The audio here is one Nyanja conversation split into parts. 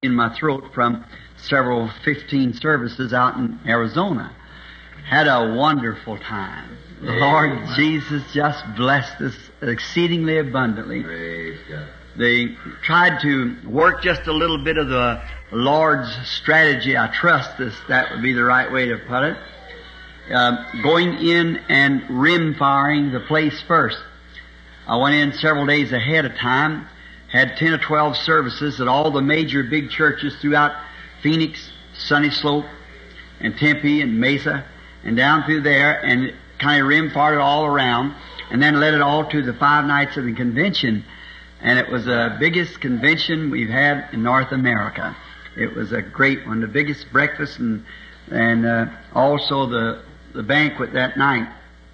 in my throat from several 15 services out in Arizona. Had a wonderful time. The Lord Jesus just blessed us exceedingly abundantly. They tried to work just a little bit of the Lord's strategy. I trust that would be the right way to put it. Going in and rim firing the place first. I went in several days ahead of time, had 10 or 12 services at all the major big churches throughout Phoenix, Sunny Slope, and Tempe and Mesa, and down through there, and kind of rim fired it all around, and then led it all to the 5 nights of the convention. And it was the biggest convention we've had in North America. It was a great one, the biggest breakfast and also the banquet that night.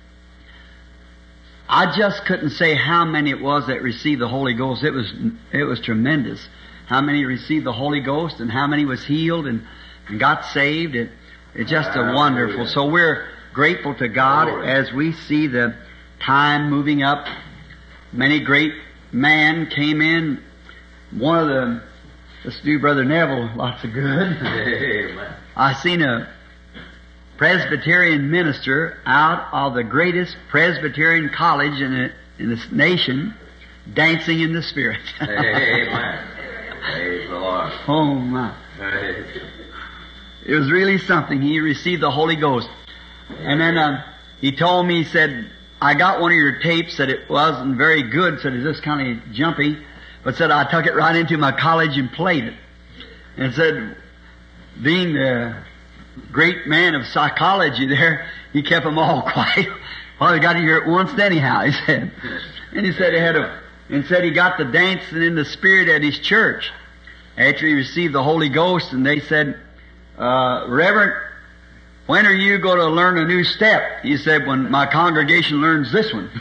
I just couldn't say how many it was that received the Holy Ghost. It was tremendous. How many received the Holy Ghost and how many was healed and got saved. It's just a wonderful. So we're grateful to God as we see the time moving up. Many great men came in. One of them, let's do Brother Neville, lots of good. I seen a Presbyterian minister out of the greatest Presbyterian college in this nation dancing in the Spirit. Amen. Praise the Lord. Oh my. It was really something. He received the Holy Ghost. And then he told me, he said, I got one of your tapes, said it wasn't very good, said it's just kind of jumpy, but said I took it right into my college and played it. And said, being the great man of psychology there, he kept them all quiet. Well, he got to hear it once anyhow, he said. And he said he got the dancing in the Spirit at his church after he received the Holy Ghost, and they said, Reverend, when are you going to learn a new step? He said, when my congregation learns this one.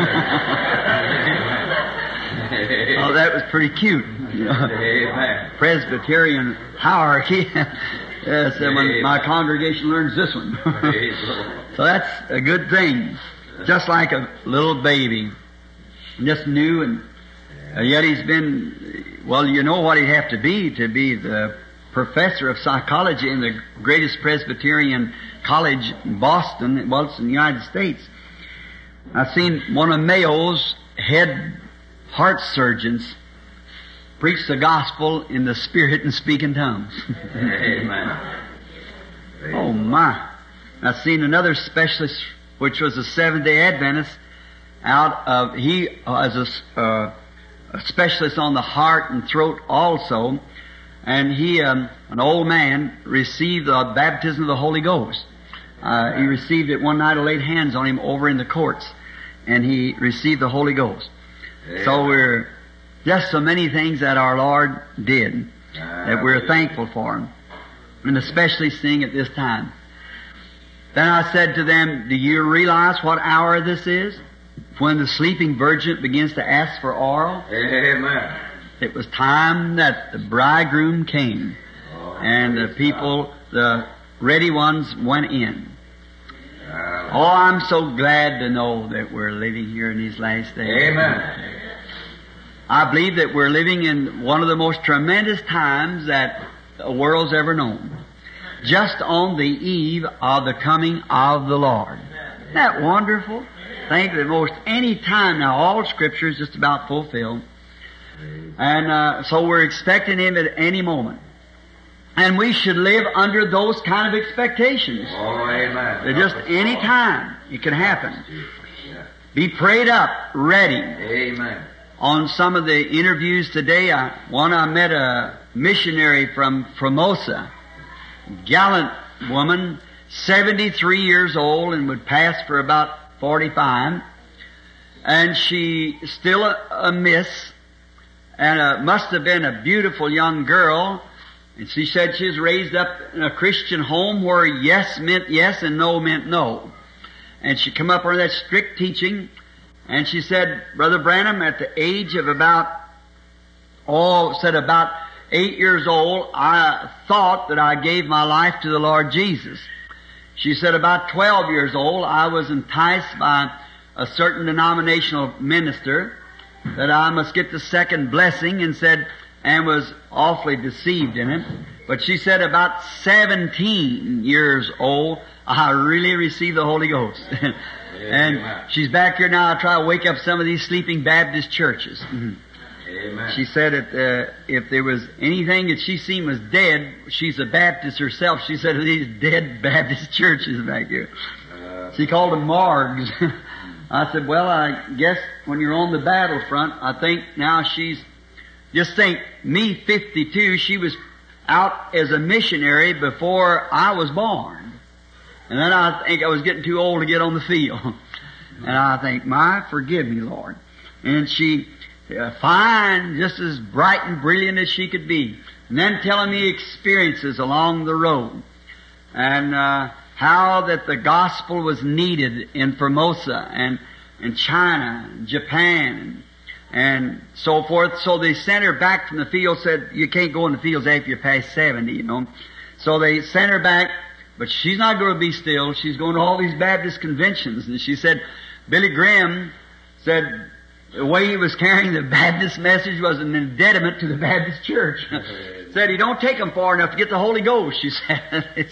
Oh, that was pretty cute. You know, Presbyterian hierarchy. Said, when my congregation learns this one. So that's a good thing. Just like a little baby. Just new, and yet he's been, well, you know what he'd have to be the professor of psychology in the greatest Presbyterian college in Boston, well, it's in the United States. I've seen one of Mayo's head heart surgeons preach the gospel in the Spirit and speak in tongues. Amen. Oh my. I've seen another specialist, which was a Seventh-day Adventist, he was a specialist on the heart and throat also, and he, an old man, received the baptism of the Holy Ghost. He received it one night. I laid hands on him over in the courts, and he received the Holy Ghost. Yeah. So we're just so many things that our Lord did that we're thankful for Him, and especially seeing at this time. Then I said to them, do you realize what hour this is? When the sleeping virgin begins to ask for oil. Amen. It was time that the bridegroom came, and the people, the ready ones, went in. Oh, I'm so glad to know that we're living here in these last days. Amen. I believe that we're living in one of the most tremendous times that the world's ever known. Just on the eve of the coming of the Lord. Isn't that wonderful? Think that most any time now, all Scripture is just about fulfilled. And so we're expecting Him at any moment. And we should live under those kind of expectations. Oh, amen. That just any time it can happen. Be prayed up, ready. Amen. On some of the interviews today, I met a missionary from Formosa, gallant woman, 73 years old, and would pass for about 45, and she still a miss, and must have been a beautiful young girl. And she said she was raised up in a Christian home where yes meant yes and no meant no. And she come up under that strict teaching, and she said, Brother Branham, at the age of about 8 years old, I thought that I gave my life to the Lord Jesus. She said about 12 years old, I was enticed by a certain denominational minister that I must get the second blessing, and and was awfully deceived in it. But she said about 17 years old, I really received the Holy Ghost. And she's back here now. I try to wake up some of these sleeping Baptist churches. Amen. She said that if there was anything that she seen was dead, she's a Baptist herself. She said these dead Baptist churches back here. She called them morgues. I said, well, I guess when you're on the battlefront, I think now she's, just think, me 52, she was out as a missionary before I was born. And then I think I was getting too old to get on the field. And I think, forgive me, Lord. And she, fine, just as bright and brilliant as she could be. And then telling me experiences along the road. And how that the gospel was needed in Formosa and in China and Japan and so forth. So they sent her back from the field, said, you can't go in the fields after you're past 70, you know. So they sent her back. But she's not going to be still. She's going to all these Baptist conventions. And she said, Billy Graham said the way he was carrying the Baptist message was an impediment to the Baptist church. Said he don't take them far enough to get the Holy Ghost, she said.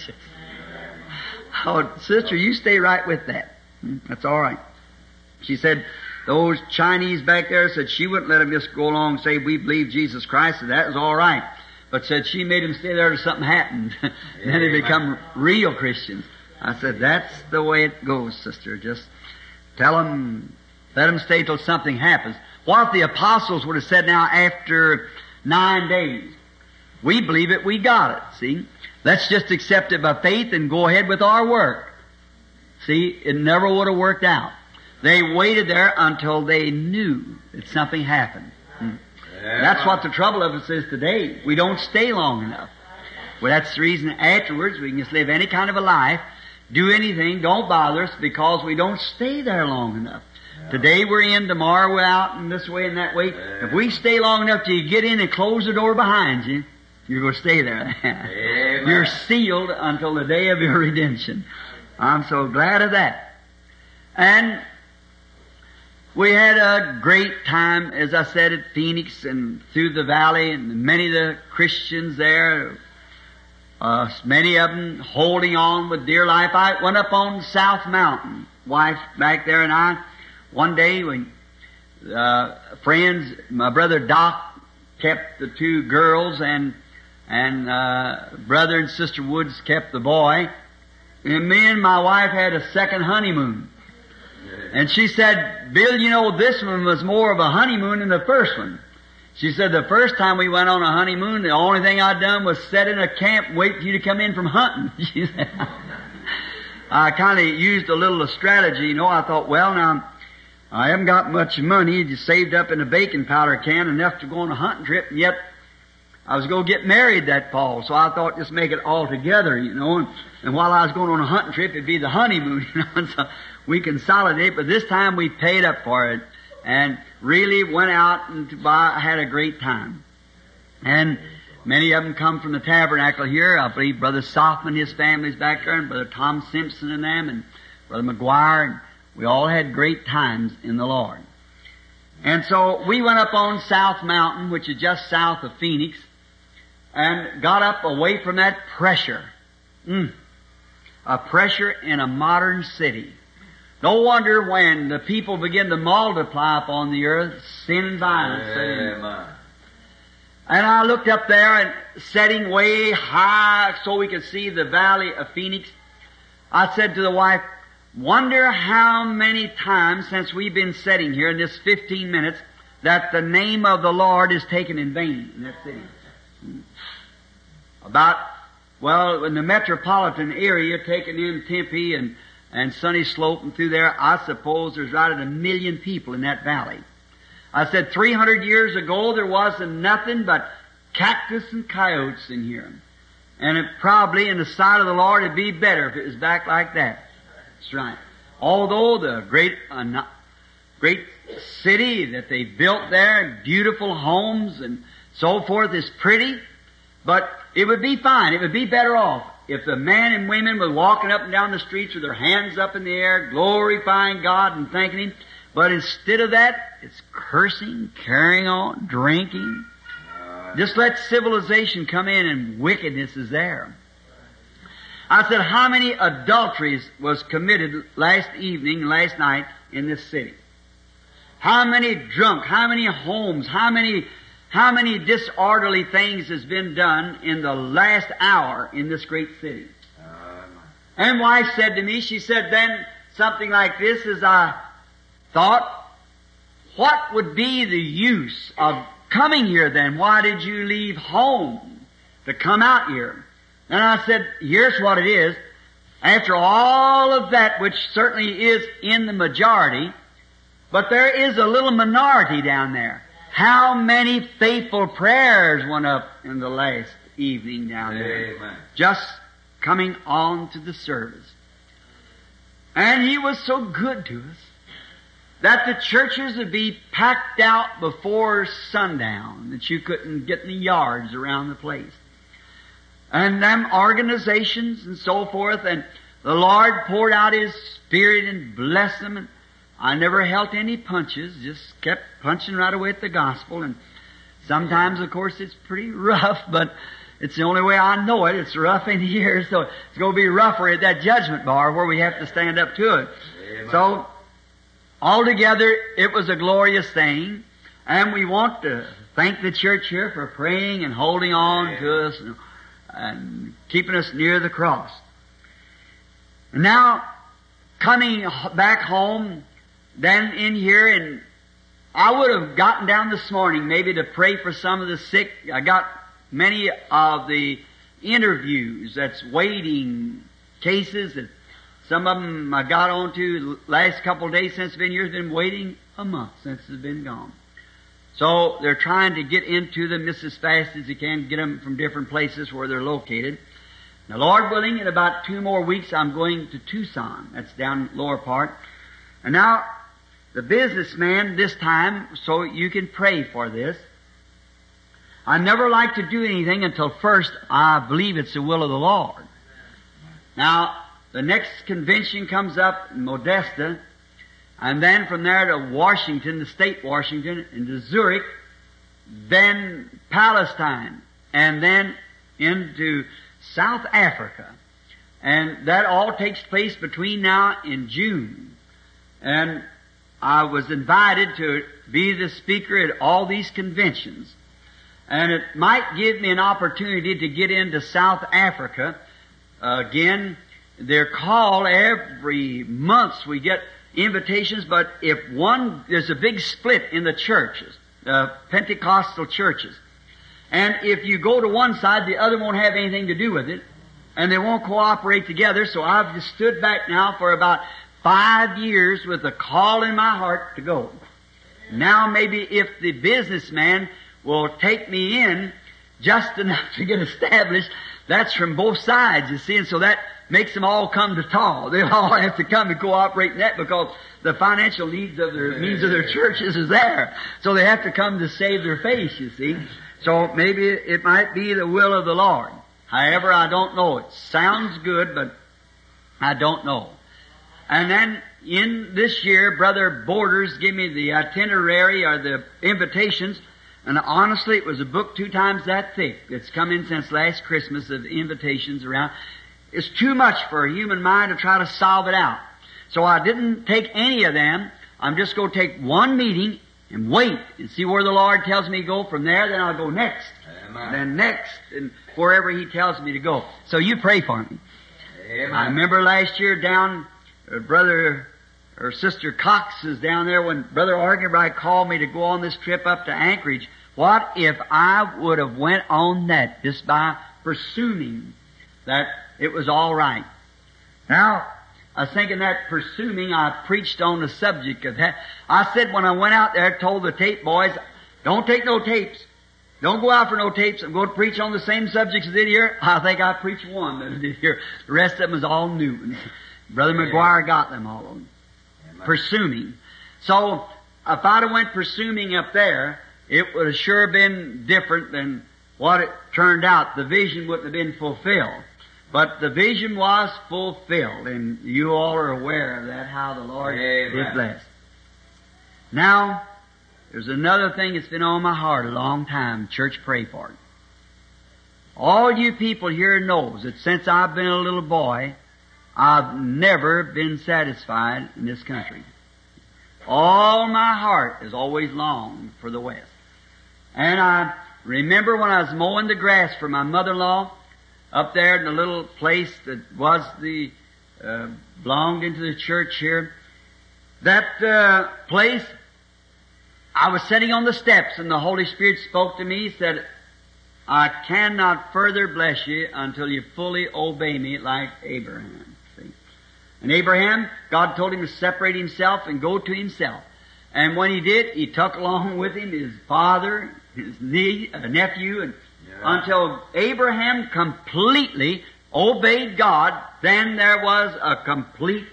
Oh, sister, you stay right with that. That's all right. She said those Chinese back there said she wouldn't let them just go along and say, we believe Jesus Christ, and that was all right. But said she made him stay there till something happened. Then they become real Christians. I said, that's the way it goes, sister. Just tell them, let them stay till something happens. What if the apostles would have said now after 9 days, we believe it, we got it, see? Let's just accept it by faith and go ahead with our work. See, it never would have worked out. They waited there until they knew that something happened. That's what the trouble of us is today. We don't stay long enough. Well, that's the reason afterwards we can just live any kind of a life, do anything, don't bother us, because we don't stay there long enough. Today we're in, tomorrow we're out, and this way and that way. If we stay long enough till you get in and close the door behind you, you're going to stay there. You're sealed until the day of your redemption. I'm so glad of that. And we had a great time, as I said, at Phoenix and through the valley, and many of the Christians there, many of them holding on with dear life. I went up on South Mountain, wife back there and I, one day when friends, my brother Doc kept the 2 girls and brother and sister Woods kept the boy, and me and my wife had a second honeymoon. And she said, Bill, you know, this one was more of a honeymoon than the first one. She said, the first time we went on a honeymoon, the only thing I'd done was sit in a camp and wait for you to come in from hunting. She said, I kind of used a little strategy, you know. I thought, well, now, I haven't got much money, just saved up in a baking powder can, enough to go on a hunting trip, and yet I was going to get married that fall. So I thought, just make it all together, you know. And while I was going on a hunting trip, it'd be the honeymoon, you know. And so we consolidate, but this time we paid up for it and really went out and had a great time. And many of them come from the tabernacle here. I believe Brother Softman, his family's back there, and Brother Tom Simpson and them, and Brother McGuire. And we all had great times in the Lord. And so we went up on South Mountain, which is just south of Phoenix, and got up away from that pressure. A pressure in a modern city. No wonder when the people begin to multiply upon the earth, sin and violence. And I looked up there and setting way high so we could see the valley of Phoenix. I said to the wife, wonder how many times since we've been sitting here in this 15 minutes that the name of the Lord is taken in vain in that city. In the metropolitan area, taking in Tempe and Sunny Slope and through there, I suppose there's right at 1 million people in that valley. I said 300 years ago there wasn't nothing but cactus and coyotes in here. And it probably, in the sight of the Lord, it'd be better if it was back like that. That's right. Although the great city that they built there, beautiful homes and so forth is pretty, but it would be fine. It would be better off if the men and women were walking up and down the streets with their hands up in the air, glorifying God and thanking Him. But instead of that, it's cursing, carrying on, drinking. Just let civilization come in and wickedness is there. I said, how many adulteries was committed last night in this city? How many drunk? How many homes? How many disorderly things has been done in the last hour in this great city? And wife said to me, she said then something like this as I thought, what would be the use of coming here then? Why did you leave home to come out here? And I said, here's what it is. After all of that, which certainly is in the majority, but there is a little minority down there. How many faithful prayers went up in the last evening down there? Amen. Just coming on to the service. And He was so good to us that the churches would be packed out before sundown, that you couldn't get in the yards around the place. And them organizations and so forth, and the Lord poured out His Spirit and blessed them. And I never held any punches, just kept punching right away at the gospel. And sometimes, of course, it's pretty rough, but it's the only way I know it. It's rough in here, so it's going to be rougher at that judgment bar where we have to stand up to it. Amen. So, altogether, it was a glorious thing, and we want to thank the church here for praying and holding on to us and keeping us near the cross. And now, coming back home, then in here, and I would have gotten down this morning maybe to pray for some of the sick. I got many of the interviews that's waiting cases that some of them I got on to the last couple of days since it's been here. It's been waiting a month since it's been gone. So they're trying to get into them just as fast as they can, get them from different places where they're located. Now, Lord willing, in about 2 more weeks I'm going to Tucson. That's down lower part. And now, the businessman this time, so you can pray for this. I never like to do anything until first I believe it's the will of the Lord. Now, the next convention comes up in Modesta, and then from there to Washington, the state Washington, and to Zurich, then Palestine, and then into South Africa. And that all takes place between now and June. And I was invited to be the speaker at all these conventions. And it might give me an opportunity to get into South Africa. Again, they're called every month. We get invitations, but there's a big split in the churches, Pentecostal churches. And if you go to one side, the other won't have anything to do with it. And they won't cooperate together. So I've just stood back now for about 5 years with a call in my heart to go. Now maybe if the businessman will take me in just enough to get established, that's from both sides, you see, and so that makes them all come to talk. They'll all have to come and cooperate in that because the financial needs of their churches is there. So they have to come to save their face, you see. So maybe it might be the will of the Lord. However, I don't know. It sounds good, but I don't know. And then in this year, Brother Borders gave me the itinerary or the invitations. And honestly, it was a book 2 times that thick. It's come in since last Christmas of invitations around. It's too much for a human mind to try to solve it out. So I didn't take any of them. I'm just going to take one meeting and wait and see where the Lord tells me to go. From there, then I'll go next. Amen. Then next, and wherever He tells me to go. So you pray for me. Amen. I remember last year down, Brother or Sister Cox is down there when Brother Argenbright called me to go on this trip up to Anchorage. What if I would have went on that just by presuming that it was all right? Now, I was thinking that presuming, I preached on the subject of that. I said when I went out there, told the tape boys, don't take no tapes. Don't go out for no tapes. I'm going to preach on the same subjects I did here. I think I preached one that I did here. The rest of them is all new. Brother McGuire got them all of them. Presuming. So, if I'd have went presuming up there, it would have sure been different than what it turned out. The vision wouldn't have been fulfilled. But the vision was fulfilled, and you all are aware of that, how the Lord did bless. Now, there's another thing that's been on my heart a long time. Church, pray for it. All you people here knows that since I've been a little boy, I've never been satisfied in this country. All my heart has always longed for the West. And I remember when I was mowing the grass for my mother-in-law up there in the little place that was belonged into the church here. That place, I was sitting on the steps and the Holy Spirit spoke to me. He said, I cannot further bless you until you fully obey me like Abraham. See? And Abraham, God told him to separate himself and go to himself. And when he did, he took along with him his father, his nephew, and until Abraham completely obeyed God, then there was a complete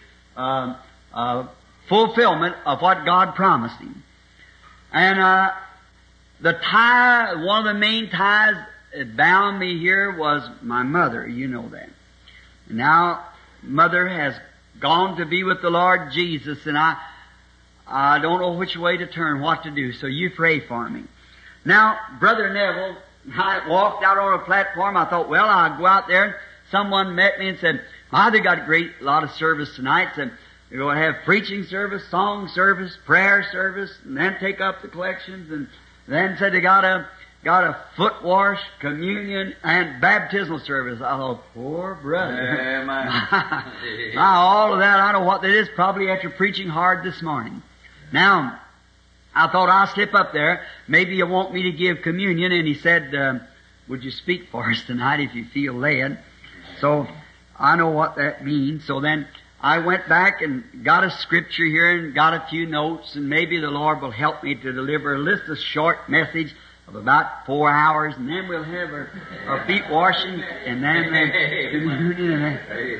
fulfillment of what God promised him. And the tie, one of the main ties that bound me here was my mother. You know that. And now, mother has gone to be with the Lord Jesus, and I don't know which way to turn, what to do, so you pray for me. Now, Brother Neville, I walked out on a platform. I thought, well, I'll go out there. Someone met me and said, they got a lot of service tonight. Said, they're going to have preaching service, song service, prayer service, and then take up the collections. And then said they got a foot wash, communion, and baptismal service. I thought, poor brother. Now, all of that, I don't know what that is, probably after preaching hard this morning. Now, I thought I'll slip up there. Maybe you want me to give communion. And he said, would you speak for us tonight if you feel led? So I know what that means. So then I went back and got a scripture here and got a few notes. And maybe the Lord will help me to deliver a short message of about 4 hours. And then we'll have our feet washing and then communion.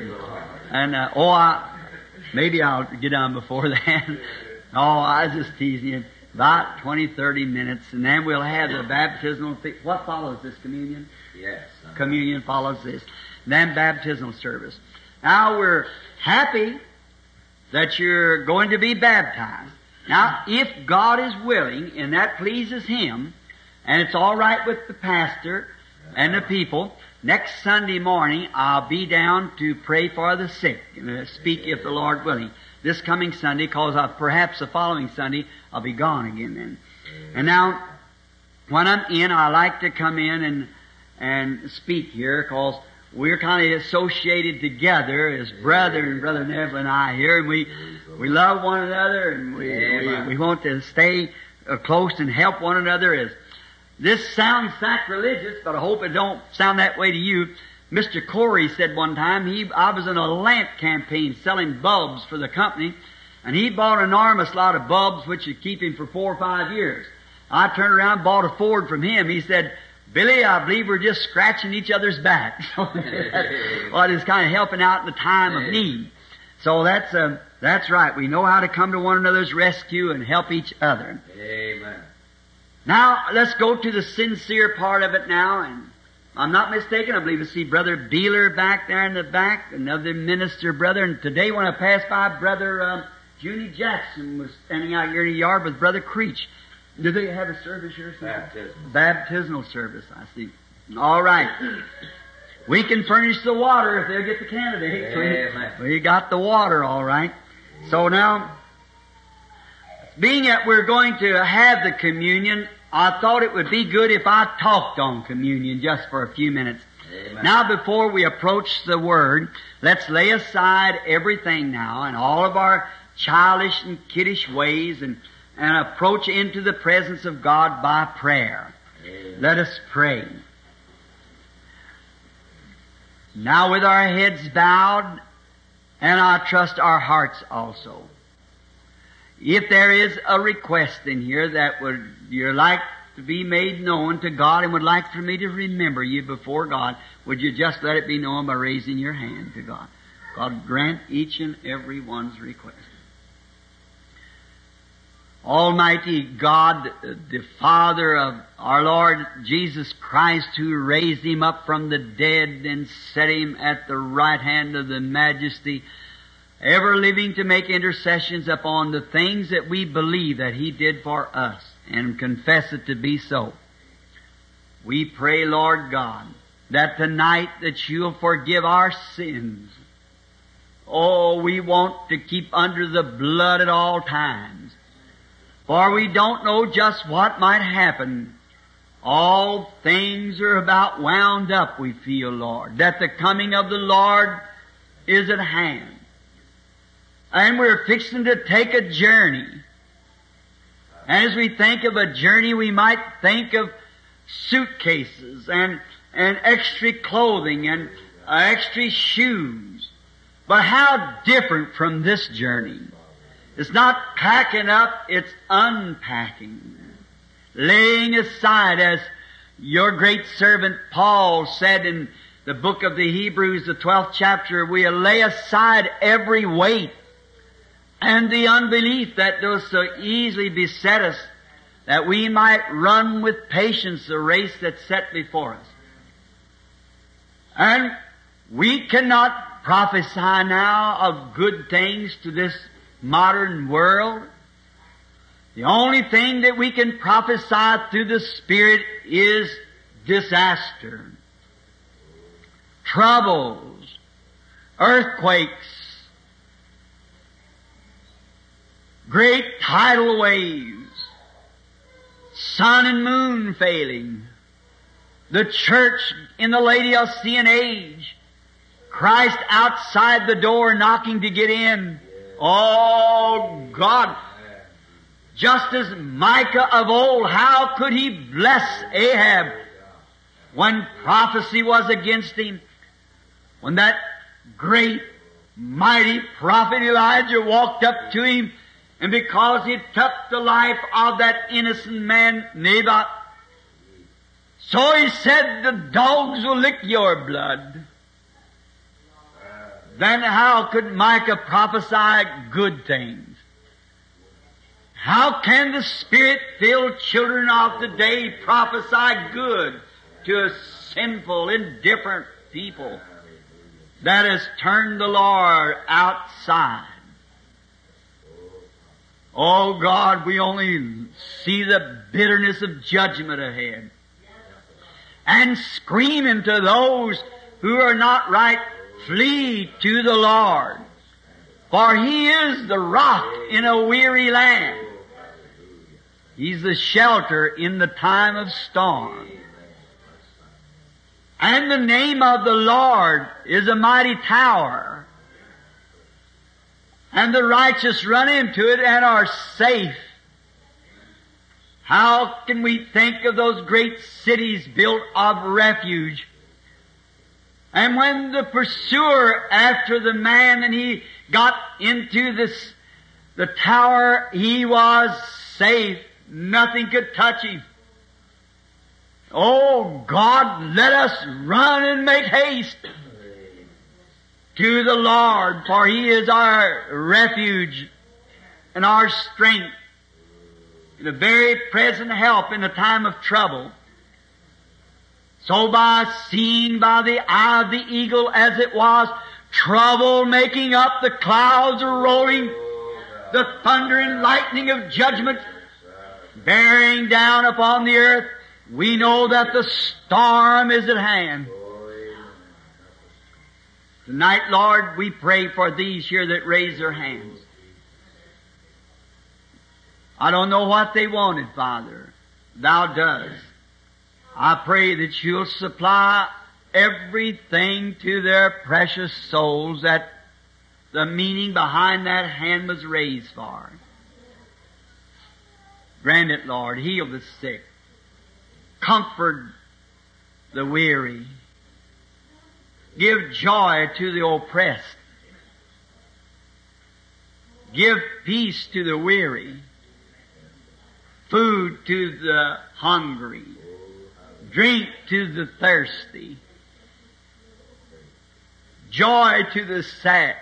Maybe I'll get on before that. I was just teasing you. About 20, 30 minutes, and then we'll have the baptismal. What follows this? Communion? Yes. Communion follows this. Then baptismal service. Now we're happy that you're going to be baptized. Now, if God is willing, and that pleases Him, and it's all right with the pastor and the people, next Sunday morning I'll be down to pray for the sick and speak if the Lord willing. This coming Sunday, because perhaps the following Sunday I'll be gone again then. And now, when I'm in, I like to come in and speak here, because we're kind of associated together as brother and Brother Neville and I here, and we love one another, and we want to stay close and help one another. This sounds sacrilegious, but I hope it don't sound that way to you. Mr. Corey said one time, I was in a lamp campaign selling bulbs for the company, and he bought an enormous lot of bulbs which would keep him for 4 or 5 years. I turned around and bought a Ford from him. He said, Billy, I believe we're just scratching each other's back. Well, it is kind of helping out in the time of need. So that's right. We know how to come to one another's rescue and help each other. Amen. Now, let's go to the sincere part of it now, and I'm not mistaken, I believe I see Brother Beeler back there in the back, another minister brother. And today when I passed by, Brother Junie Jackson was standing out here in the yard with Brother Creech. Do they have a service here? Baptismal service, I see. All right. We can furnish the water if they'll get the candidate. We got the water, all right. So now, being that we're going to have the communion, I thought it would be good if I talked on communion just for a few minutes. Amen. Now, before we approach the Word, let's lay aside everything now and all of our childish and kiddish ways and approach into the presence of God by prayer. Amen. Let us pray. Now, with our heads bowed, and I trust our hearts also, if there is a request in here that you'd like to be made known to God and would like for me to remember you before God, would you just let it be known by raising your hand to God? God grant each and every one's request. Almighty God, the Father of our Lord Jesus Christ, who raised Him up from the dead and set Him at the right hand of the Majesty, ever living to make intercessions upon the things that we believe that He did for us. and confess it to be so. We pray, Lord God, that tonight that You'll forgive our sins. Oh, we want to keep under the blood at all times, for we don't know just what might happen. All things are about wound up, we feel, Lord, that the coming of the Lord is at hand. And we're fixing to take a journey. And as we think of a journey, we might think of suitcases and extra clothing and extra shoes. But how different from this journey. It's not packing up, it's unpacking. Laying aside, as your great servant Paul said in the book of the Hebrews, the 12th chapter, we lay aside every weight and the unbelief that does so easily beset us, that we might run with patience the race that's set before us. And we cannot prophesy now of good things to this modern world. The only thing that we can prophesy through the Spirit is disaster, troubles, earthquakes, great tidal waves, sun and moon failing, the church in the Laodicean age, Christ outside the door knocking to get in. Oh God! Just as Micah of old, how could he bless Ahab when prophecy was against him? When that great, mighty prophet Elijah walked up to him, and because he took the life of that innocent man, Naboth, so he said, the dogs will lick your blood. Then how could Micah prophesy good things? How can the Spirit-filled children of today prophesy good to a sinful, indifferent people that has turned the Lord outside? Oh God, we only see the bitterness of judgment ahead. And screaming to those who are not right, flee to the Lord, for He is the rock in a weary land. He's the shelter in the time of storm. And the name of the Lord is a mighty tower. And the righteous run into it and are safe. How can we think of those great cities built of refuge? And when the pursuer after the man and he got into the tower, he was safe. Nothing could touch him. Oh God, let us run and make haste to the Lord, for He is our refuge and our strength, and a very present help in a time of trouble. So by seeing by the eye of the eagle as it was, trouble making up, the clouds are rolling, the thunder and lightning of judgment bearing down upon the earth, we know that the storm is at hand. Tonight, Lord, we pray for these here that raise their hands. I don't know what they wanted, Father. Thou dost. I pray that You'll supply everything to their precious souls that the meaning behind that hand was raised for. Grant it, Lord. Heal the sick. Comfort the weary. Give joy to the oppressed. Give peace to the weary. Food to the hungry. Drink to the thirsty. Joy to the sad.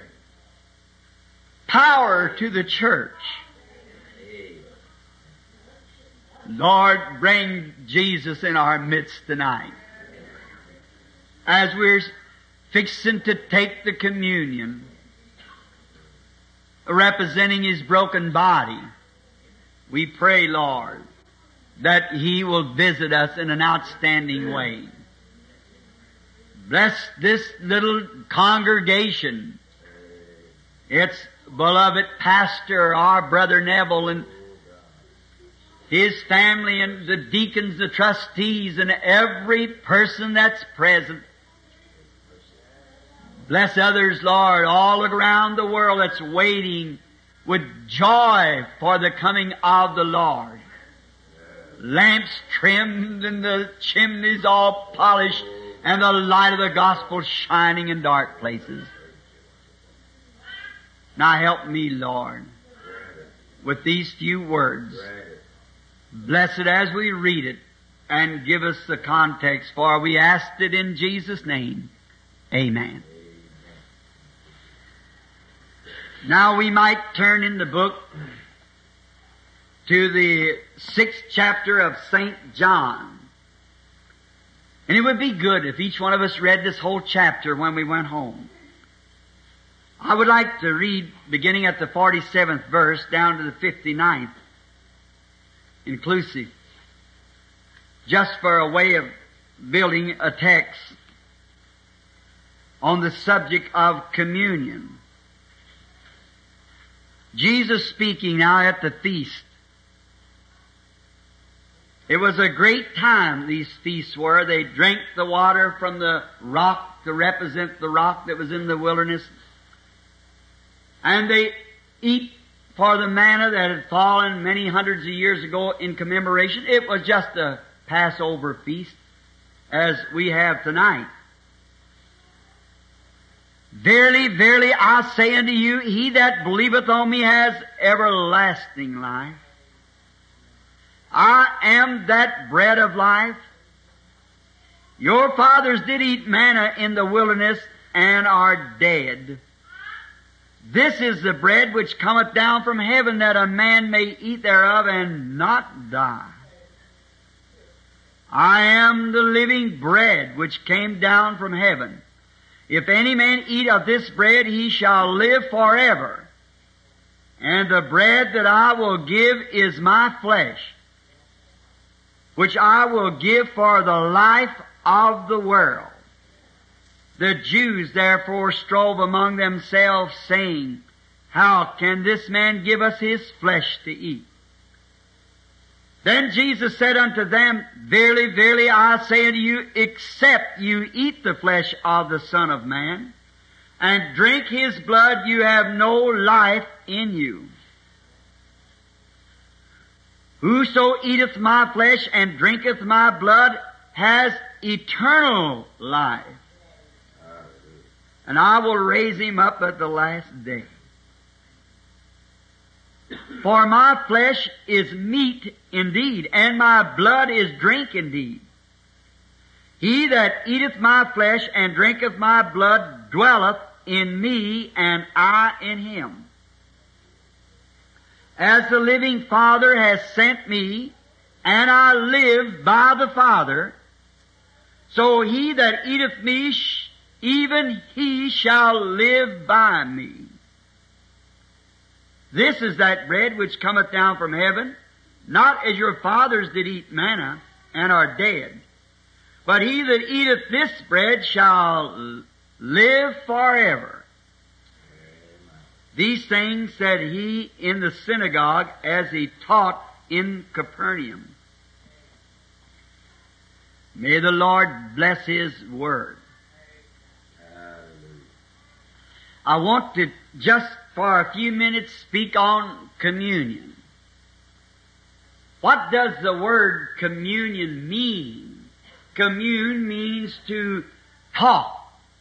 Power to the church. Lord, bring Jesus in our midst tonight. As we're fixing to take the communion, representing His broken body, We pray, Lord, that He will visit us in an outstanding way. Bless this little congregation. Its beloved pastor, our Brother Neville, and his family, and the deacons, the trustees, and every person that's present. Bless others, Lord, all around the world that's waiting with joy for the coming of the Lord. Lamps trimmed and the chimneys all polished and the light of the gospel shining in dark places. Now help me, Lord, with these few words. Bless it as we read it and give us the context, for we asked it in Jesus' name. Amen. Now we might turn in the book to the 6th chapter of St. John. And it would be good if each one of us read this whole chapter when we went home. I would like to read beginning at the 47th verse down to the 59th, inclusive, just for a way of building a text on the subject of communion. Jesus speaking now at the feast. It was a great time, these feasts were. They drank the water from the rock to represent the rock that was in the wilderness. And they eat for the manna that had fallen many hundreds of years ago in commemoration. It was just a Passover feast, as we have tonight. Verily, verily, I say unto you, he that believeth on me has everlasting life. I am that bread of life. Your fathers did eat manna in the wilderness and are dead. This is the bread which cometh down from heaven, that a man may eat thereof and not die. I am the living bread which came down from heaven. If any man eat of this bread, he shall live forever. And the bread that I will give is my flesh, which I will give for the life of the world. The Jews therefore strove among themselves, saying, How can this man give us his flesh to eat? Then Jesus said unto them, Verily, verily, I say unto you, except you eat the flesh of the Son of Man, and drink His blood, you have no life in you. Whoso eateth my flesh and drinketh my blood has eternal life, and I will raise him up at the last day. For my flesh is meat indeed, and my blood is drink indeed. He that eateth my flesh and drinketh my blood dwelleth in me, and I in him. As the living Father has sent me, and I live by the Father, so he that eateth me, even he shall live by me. This is that bread which cometh down from heaven, not as your fathers did eat manna, and are dead. But he that eateth this bread shall live forever. These things said he in the synagogue as he taught in Capernaum. May the Lord bless His Word. I want to just for a few minutes speak on communion. What does the word communion mean? Commune means to talk.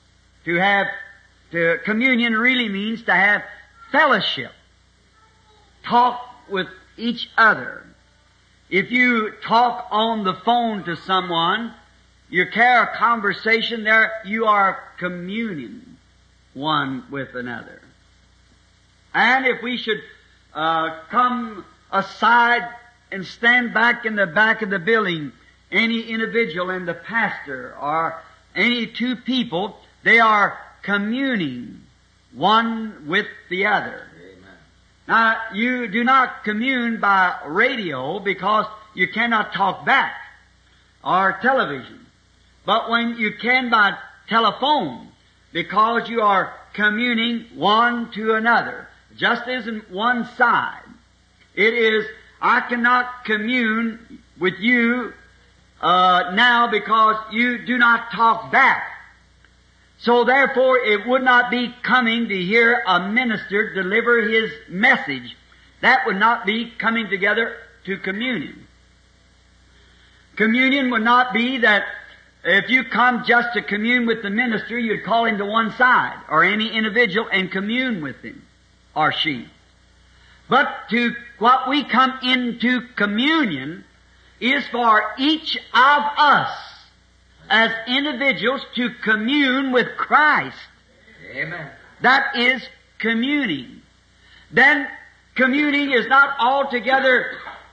Communion really means to have fellowship. Talk with each other. If you talk on the phone to someone, you carry a conversation there, you are communing one with another. And if we should come aside and stand back in the back of the building, any individual and the pastor or any two people, they are communing one with the other. Amen. Now, you do not commune by radio because you cannot talk back, or television. But when you can by telephone, because you are communing one to another, just as in one side. It is, I cannot commune with you now because you do not talk back. So therefore it would not be coming to hear a minister deliver his message. That would not be coming together to communion. Communion would not be that if you come just to commune with the minister, you'd call him to one side, or any individual, and commune with him, or she. But to what we come into communion is for each of us as individuals to commune with Christ. Amen. That is communing. Then communing is not altogether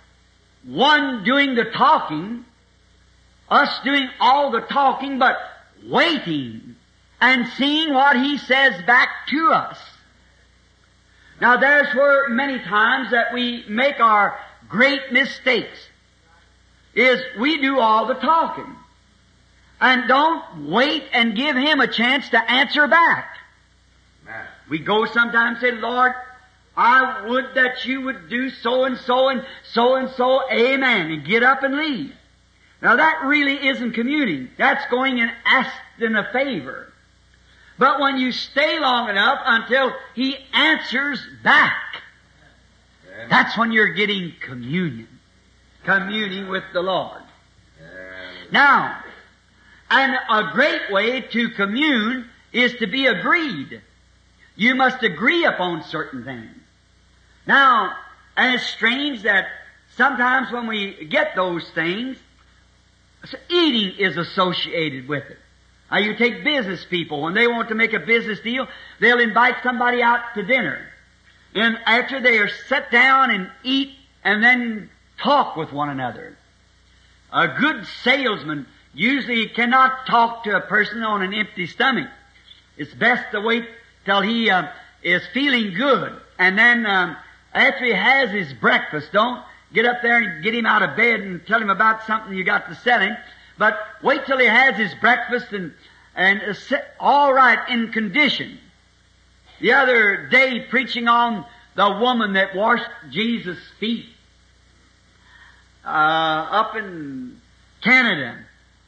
one doing the talking, us doing all the talking, but waiting and seeing what He says back to us. Now there's where many times that we make our great mistakes, is we do all the talking and don't wait and give Him a chance to answer back. Amen. We go sometimes and say, Lord, I would that you would do so and so and so and so, amen, and get up and leave. Now that really isn't communing. That's going and asking a favor. But when you stay long enough until He answers back, Amen. that's when you're getting communion. Communing with the Lord. Amen. Now, and a great way to commune is to be agreed. You must agree upon certain things. Now, and it's strange that sometimes when we get those things, eating is associated with it. Now you take business people, when they want to make a business deal, they'll invite somebody out to dinner. And after they are set down and eat and then talk with one another. A good salesman usually cannot talk to a person on an empty stomach. It's best to wait till he is feeling good. And then after he has his breakfast, don't get up there and get him out of bed and tell him about something you got to sell him. But wait till he has his breakfast and all right in condition. The other day, preaching on the woman that washed Jesus' feet up in Canada,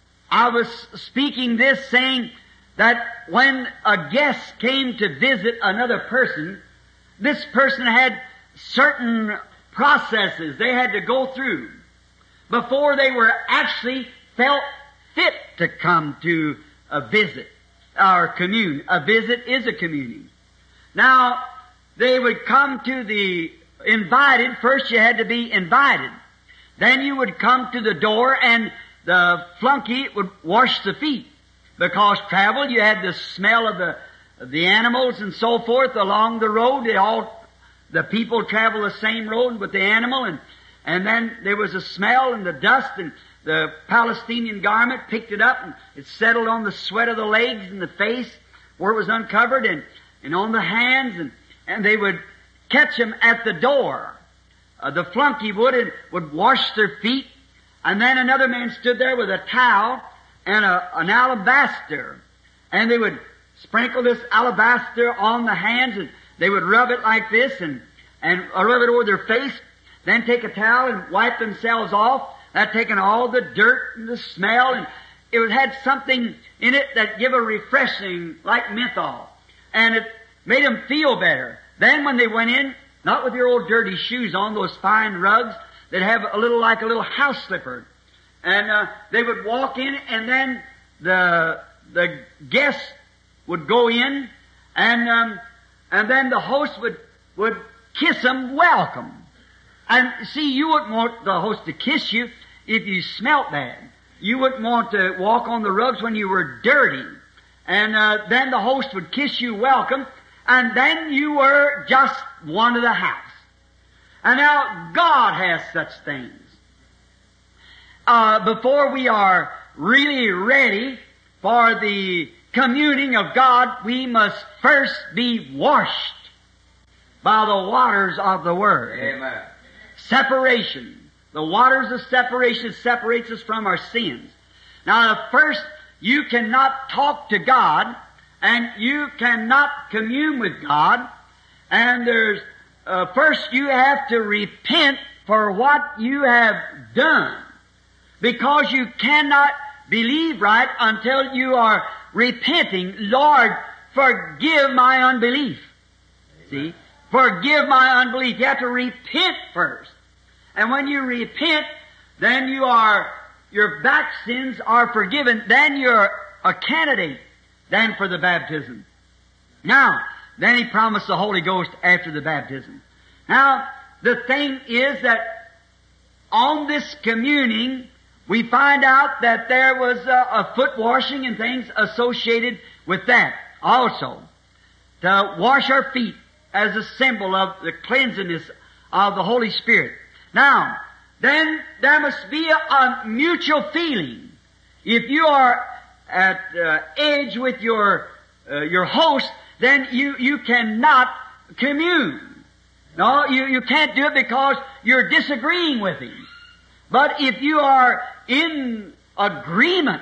I was speaking this, saying that when a guest came to visit another person, this person had certain processes they had to go through before they were actually felt fit to come to a visit or commune. A visit is a communing. Now, they would come to the invited. First you had to be invited. Then you would come to the door and the flunky would wash the feet. Because travel, you had the smell of the animals and so forth along the road. The people travel the same road with the animal, and then there was a smell and the dust, and the Palestinian garment picked it up and it settled on the sweat of the legs and the face where it was uncovered and on the hands, and they would catch them at the door. The flunky would wash their feet, and then another man stood there with a towel and an alabaster, and they would sprinkle this alabaster on the hands, and they would rub it like this and rub it over their face, then take a towel and wipe themselves off. That taking all the dirt and the smell, and it had something in it that give a refreshing, like menthol, and it made them feel better. Then when they went in, not with your old dirty shoes on, those fine rugs that have like a little house slipper, and they would walk in, and then the guests would go in, and then the host would kiss them welcome. And see, you wouldn't want the host to kiss you if you smelt bad. You wouldn't want to walk on the rugs when you were dirty. And then the host would kiss you welcome, and then you were just one of the house. And now God has such things. Before we are really ready for the communing of God, we must first be washed. by the waters of the Word. Amen. Separation. The waters of separation separates us from our sins. Now, first, you cannot talk to God, and you cannot commune with God, and there's, first you have to repent for what you have done, because you cannot believe right until you are repenting. Lord, forgive my unbelief. See? Forgive my unbelief. You have to repent first. And when you repent, then your back sins are forgiven. Then you're a candidate then for the baptism. Now, then He promised the Holy Ghost after the baptism. Now, the thing is that on this communing, we find out that there was a foot washing and things associated with that also. To wash our feet as a symbol of the cleansiness of the Holy Spirit. Now, then there must be a mutual feeling. If you are at edge with your host, then you cannot commune. No, you can't do it because you're disagreeing with him. But if you are in agreement,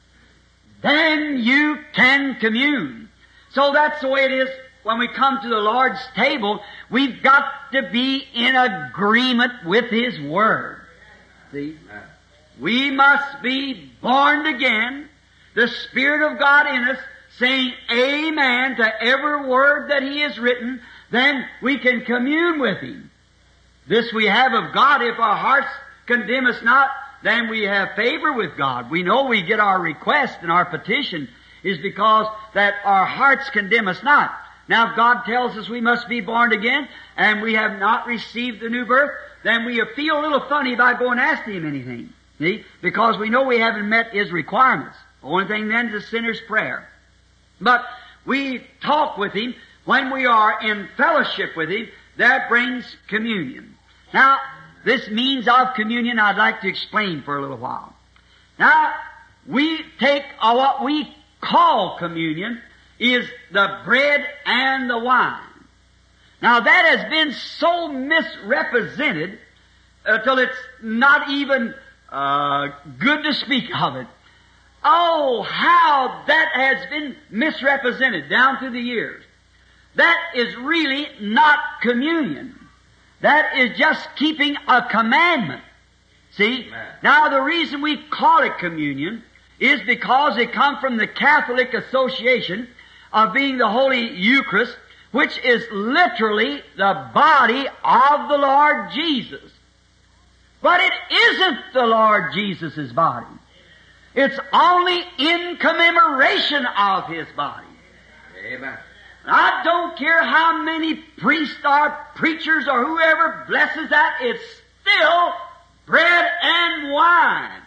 then you can commune. So that's the way it is when we come to the Lord's table. We've got to be in agreement with His Word. See? We must be born again, the Spirit of God in us, saying amen to every word that He has written, then we can commune with Him. This we have of God. If our hearts condemn us not, then we have favor with God. We know we get our request and our petition is because that our hearts condemn us not. Now if God tells us we must be born again and we have not received the new birth, then we feel a little funny about going and asking Him anything. See? Because we know we haven't met His requirements. The only thing then is a sinner's prayer. But we talk with Him when we are in fellowship with Him. That brings communion. Now, this means of communion I'd like to explain for a little while. Now, we take what we call communion is the bread and the wine. Now, that has been so misrepresented till it's not even good to speak of it. Oh, how that has been misrepresented down through the years. That is really not communion. That is just keeping a commandment. See? Amen. Now, the reason we call it communion is because it comes from the Catholic Association of being the Holy Eucharist, which is literally the body of the Lord Jesus. But it isn't the Lord Jesus' body. It's only in commemoration of His body. Amen. I don't care how many priests or preachers or whoever blesses that, it's still bread and wine.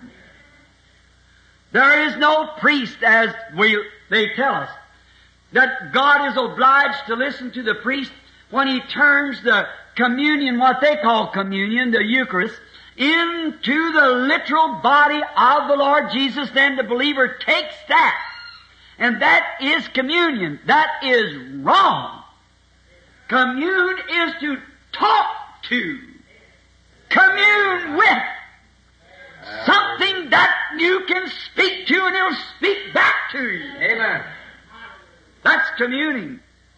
There is no priest, as they tell us, that God is obliged to listen to the priest when he turns the communion, what they call communion, the Eucharist, into the literal body of the Lord Jesus. Then the believer takes that. And that is communion. That is wrong. Commune is to talk to. Commune with. Something that you can speak to and it'll speak back to you. Amen. That's communing.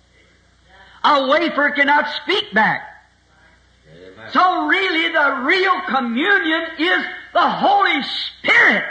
A wafer cannot speak back. Amen. So really the real communion is the Holy Spirit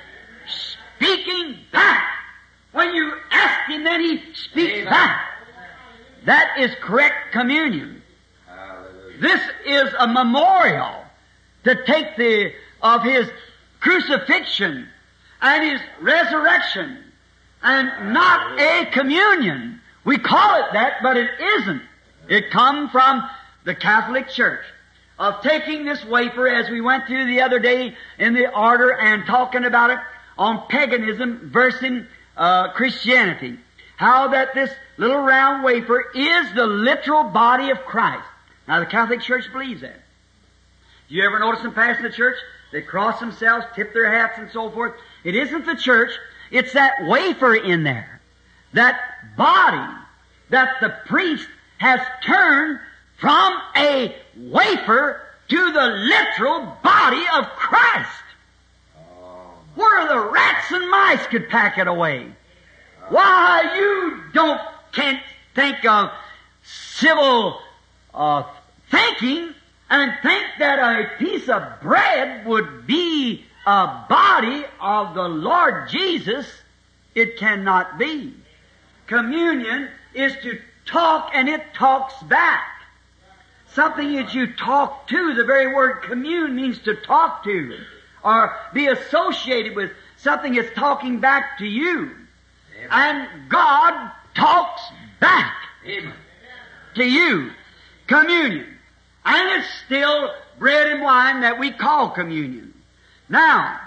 speaking back. When you ask Him, then He speaks Amen. back. That is correct communion. Hallelujah. This is a memorial to take of His crucifixion and His resurrection, and not a communion. We call it that, but it isn't. It comes from the Catholic Church of taking this wafer, as we went through the other day in the order and talking about it on paganism versus Christianity. How that this little round wafer is the literal body of Christ. Now the Catholic Church believes that. You ever notice them passing the church? They cross themselves, tip their hats and so forth. It isn't the church, it's that wafer in there. That body that the priest has turned from a wafer to the literal body of Christ, where the rats and mice could pack it away. Why, you can't think of civil thinking and think that a piece of bread would be a body of the Lord Jesus. It cannot be. Communion is to talk, and it talks back. Something that you talk to. The very word commune means to talk to or be associated with. Something that's talking back to you. Amen. And God talks back Amen. To you. Communion. And it's still bread and wine that we call communion. Now,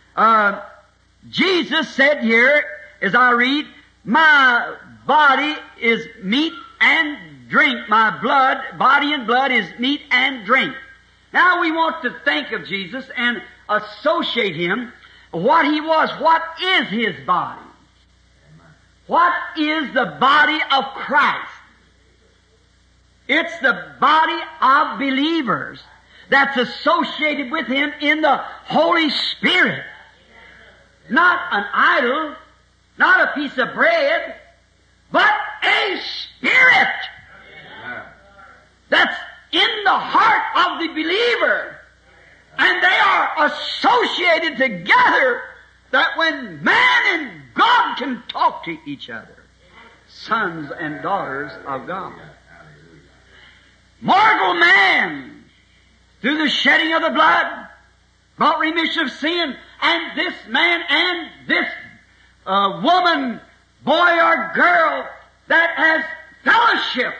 Jesus said here, as I read, my body is meat and drink. My body and blood is meat and drink. Now we want to think of Jesus and associate Him, what He was. What is His body? What is the body of Christ? It's the body of believers that's associated with Him in the Holy Spirit. Not an idol, not a piece of bread, but a Spirit that's in the heart of the believer. And they are associated together that when man and God can talk to each other, sons and daughters of God. Mortal man, through the shedding of the blood, brought remission of sin, and this man and this woman, boy or girl, that has fellowship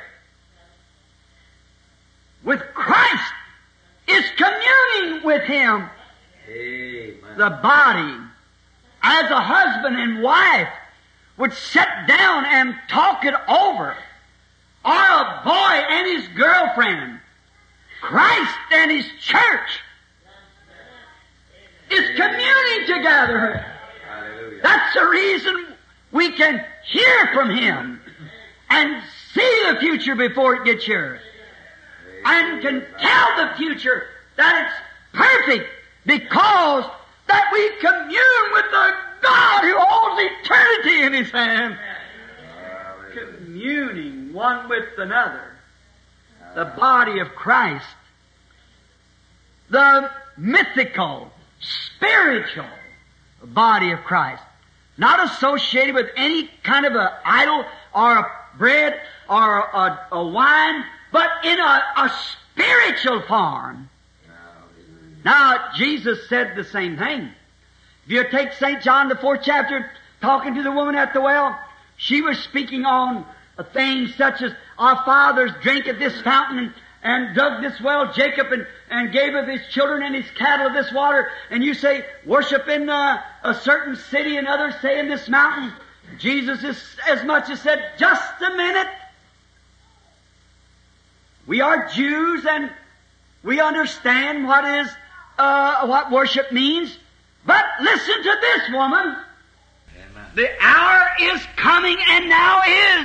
with Christ is communing with Him. Amen. The body, as a husband and wife would sit down and talk it over, or a boy and his girlfriend, Christ and His church is communing together. Hallelujah. That's the reason we can hear from Him and see the future before it gets here, and can tell the future that it's perfect, because that we commune with the God who holds eternity in His hand. Communing one with another. The body of Christ. The mythical, spiritual body of Christ. Not associated with any kind of an idol or a bread or a wine, but in a spiritual form. Now, Jesus said the same thing. If you take St. John, the 4th chapter, talking to the woman at the well, she was speaking on things such as our fathers drank at this fountain and dug this well, Jacob, and gave of his children and his cattle of this water. And you say, worship in a certain city, and others say in this mountain. Jesus is as much as said, just a minute. We are Jews and we understand what worship means. But listen to this, woman. Amen. The hour is coming, and now is,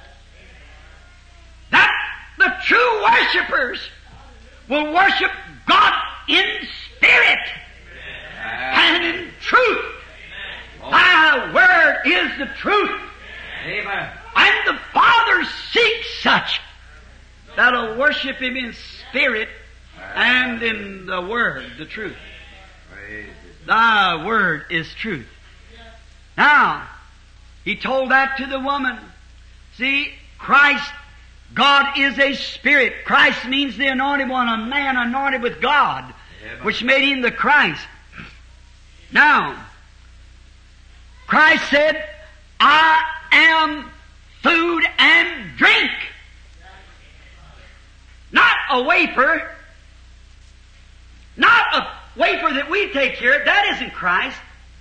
that the true worshipers will worship God in spirit and in truth. Thy word is the truth. Amen. And the Father seeks such that'll worship Him in spirit and in the word, the truth. Praise it. Thy word is truth. Now, He told that to the woman. See, Christ, God is a spirit. Christ means the anointed one, a man anointed with God, which made Him the Christ. Now, Christ said, I am food and drink. Not a wafer. Not a wafer that we take here. That isn't Christ.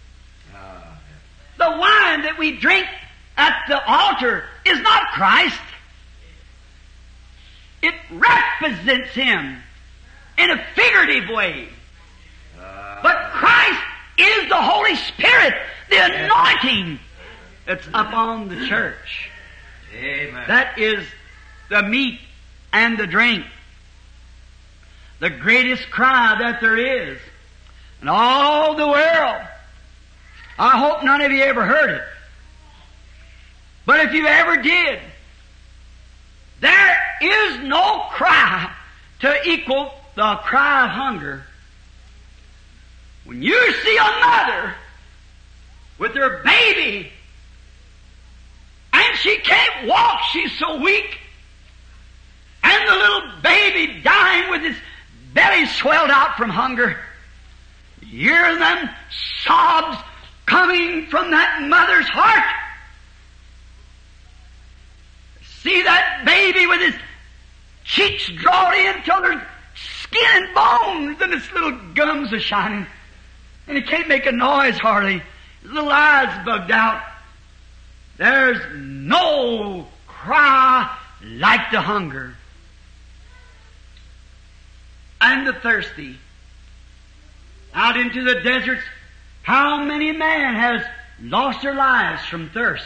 The wine that we drink at the altar is not Christ. It represents Him in a figurative way. But Christ is the Holy Spirit, the anointing that's upon the church. Amen. That is the meat and the drink. The greatest cry that there is in all the world. I hope none of you ever heard it. But if you ever did, there is no cry to equal the cry of hunger. When you see a mother with her baby and she can't walk, she's so weak, and the little baby dying with his belly swelled out from hunger, you hear them sobs coming from that mother's heart. See that baby with his cheeks drawn in till there's skin and bones and his little gums are shining. And he can't make a noise hardly. His little eyes bugged out. There's no cry like the hunger. And the thirsty. Out into the deserts, how many men has lost their lives from thirst?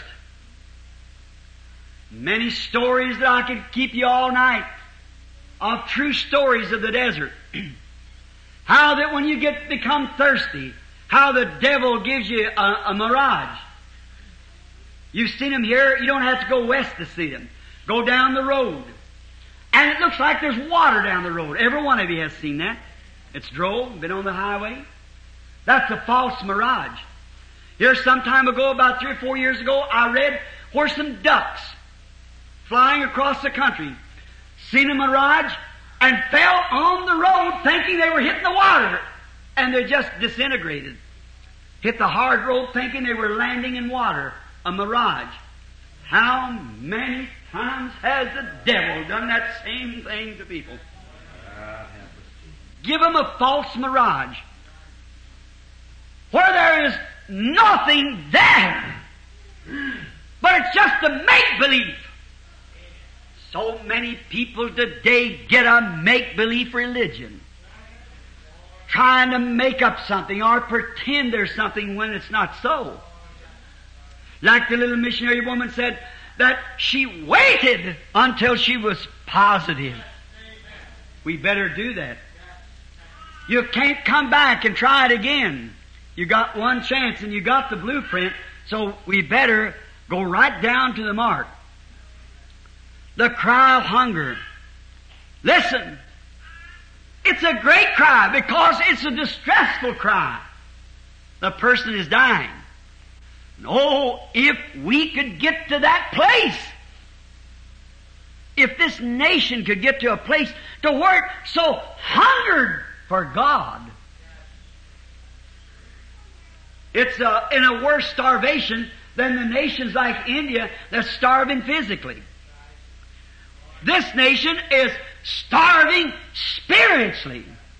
Many stories that I could keep you all night of true stories of the desert. How that when you become thirsty, how the devil gives you a mirage. You've seen them here, you don't have to go west to see them. Go down the road. And it looks like there's water down the road. Every one of you has seen that. It's drove, been on the highway. That's a false mirage. Here some time ago, about 3 or 4 years ago, I read where some ducks flying across the country seen a mirage and fell on the road thinking they were hitting the water, and they just disintegrated. Hit the hard road thinking they were landing in water. A mirage. How many times has the devil done that same thing to people? Give them a false mirage where there is nothing there, but it's just a make-believe. So many people today get a make-believe religion, trying to make up something or pretend there's something when it's not so. Like the little missionary woman said that she waited until she was positive. We better do that. You can't come back and try it again. You got one chance and you got the blueprint, so we better go right down to the mark. The cry of hunger. Listen, it's a great cry because it's a distressful cry. The person is dying. Oh, if we could get to that place. If this nation could get to a place to where it's so hungered for God. It's in a worse starvation than the nations like India that's starving physically. This nation is starving spiritually.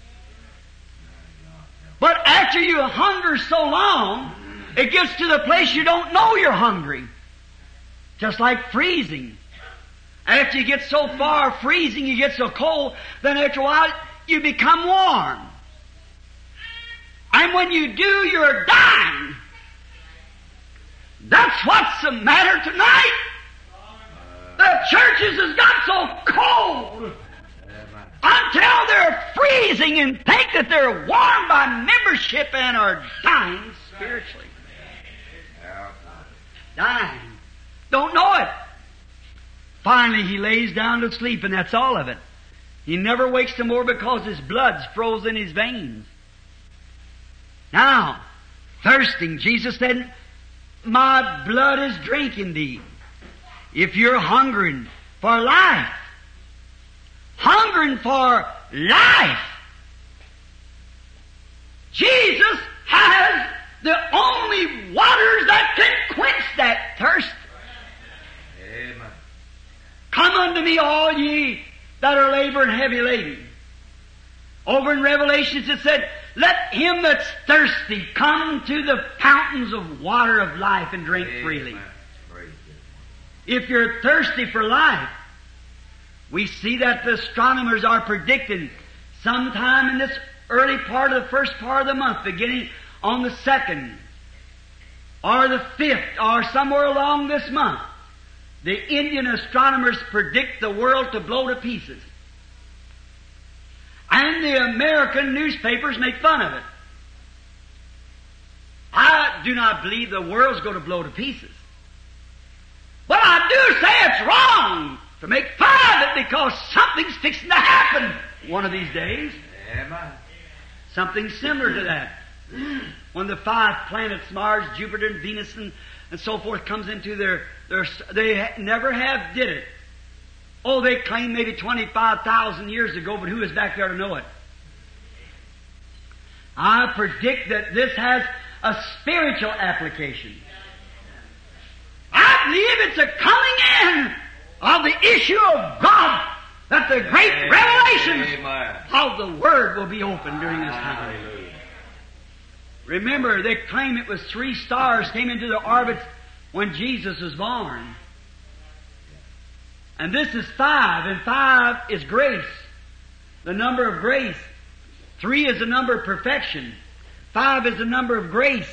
But after you hunger so long, it gets to the place you don't know you're hungry. Just like freezing. After you get so far freezing, you get so cold, then after a while you become warm. And when you do, you're dying. That's what's the matter tonight. The churches has got so cold until they're freezing and think that they're warm by membership and are dying spiritually. Dying. Don't know it. Finally, he lays down to sleep, and that's all of it. He never wakes no more because his blood's froze in his veins. Now, thirsting, Jesus said, my blood is drink indeed. If you're hungering for life, Jesus has the only waters that can quench that thirst. Amen. Come unto me, all ye that are laboring heavy laden. Over in Revelations it said, let him that's thirsty come to the fountains of water of life and drink freely. If you're thirsty for life, we see that the astronomers are predicting sometime in this early part of the first part of the month, beginning on the 2nd or the 5th or somewhere along this month, The Indian astronomers predict the world to blow to pieces. And the American newspapers make fun of it. I do not believe the world's going to blow to pieces. But I do say it's wrong to make fun of it because something's fixing to happen one of these days. Amen. Something similar to that. When the 5 planets, Mars, Jupiter, and Venus, and so forth, comes into they never have did it. Oh, they claim maybe 25,000 years ago, but who is back there to know it? I predict that this has a spiritual application. I believe it's a coming in of the issue of God, that the great revelations of the Word will be opened during this time. Remember, they claim it was 3 stars came into the orbit when Jesus was born. And this is 5, and 5 is grace, the number of grace. 3 is the number of perfection. 5 is the number of grace.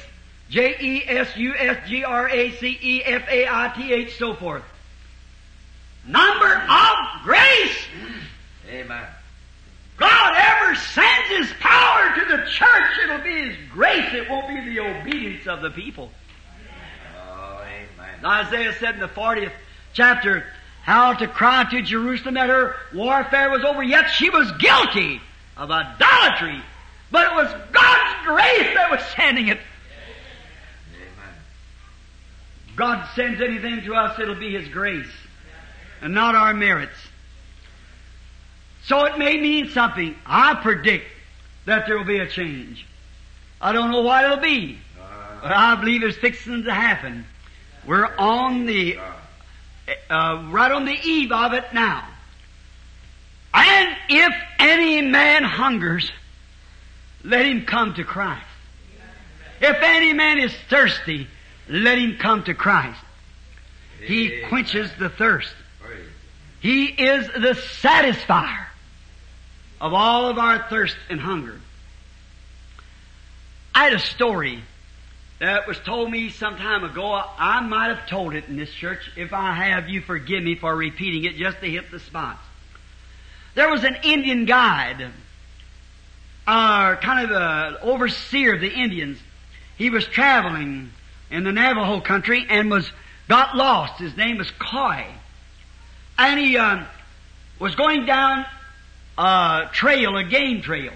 JESUSGRACEFAITH, so forth. Number of grace. Amen. God ever sends His power to the church, it'll be His grace. It won't be the obedience of the people. Oh, amen. Isaiah said in the 40th chapter, how to cry to Jerusalem that her warfare was over, yet she was guilty of idolatry. But it was God's grace that was sending it. Amen. God sends anything to us, it'll be His grace, and not our merits. So it may mean something. I predict that there will be a change. I don't know what it'll be, but I believe it's fixing to happen. We're on the right on the eve of it now. And if any man hungers, let him come to Christ. If any man is thirsty, let him come to Christ. He quenches the thirst. He is the satisfier of all of our thirst and hunger. I had a story that was told me some time ago. I might have told it in this church. If I have, you forgive me for repeating it just to hit the spots. There was an Indian guide, kind of an overseer of the Indians. He was traveling in the Navajo country and got lost. His name was Coy. And he was going down a trail, a game trail.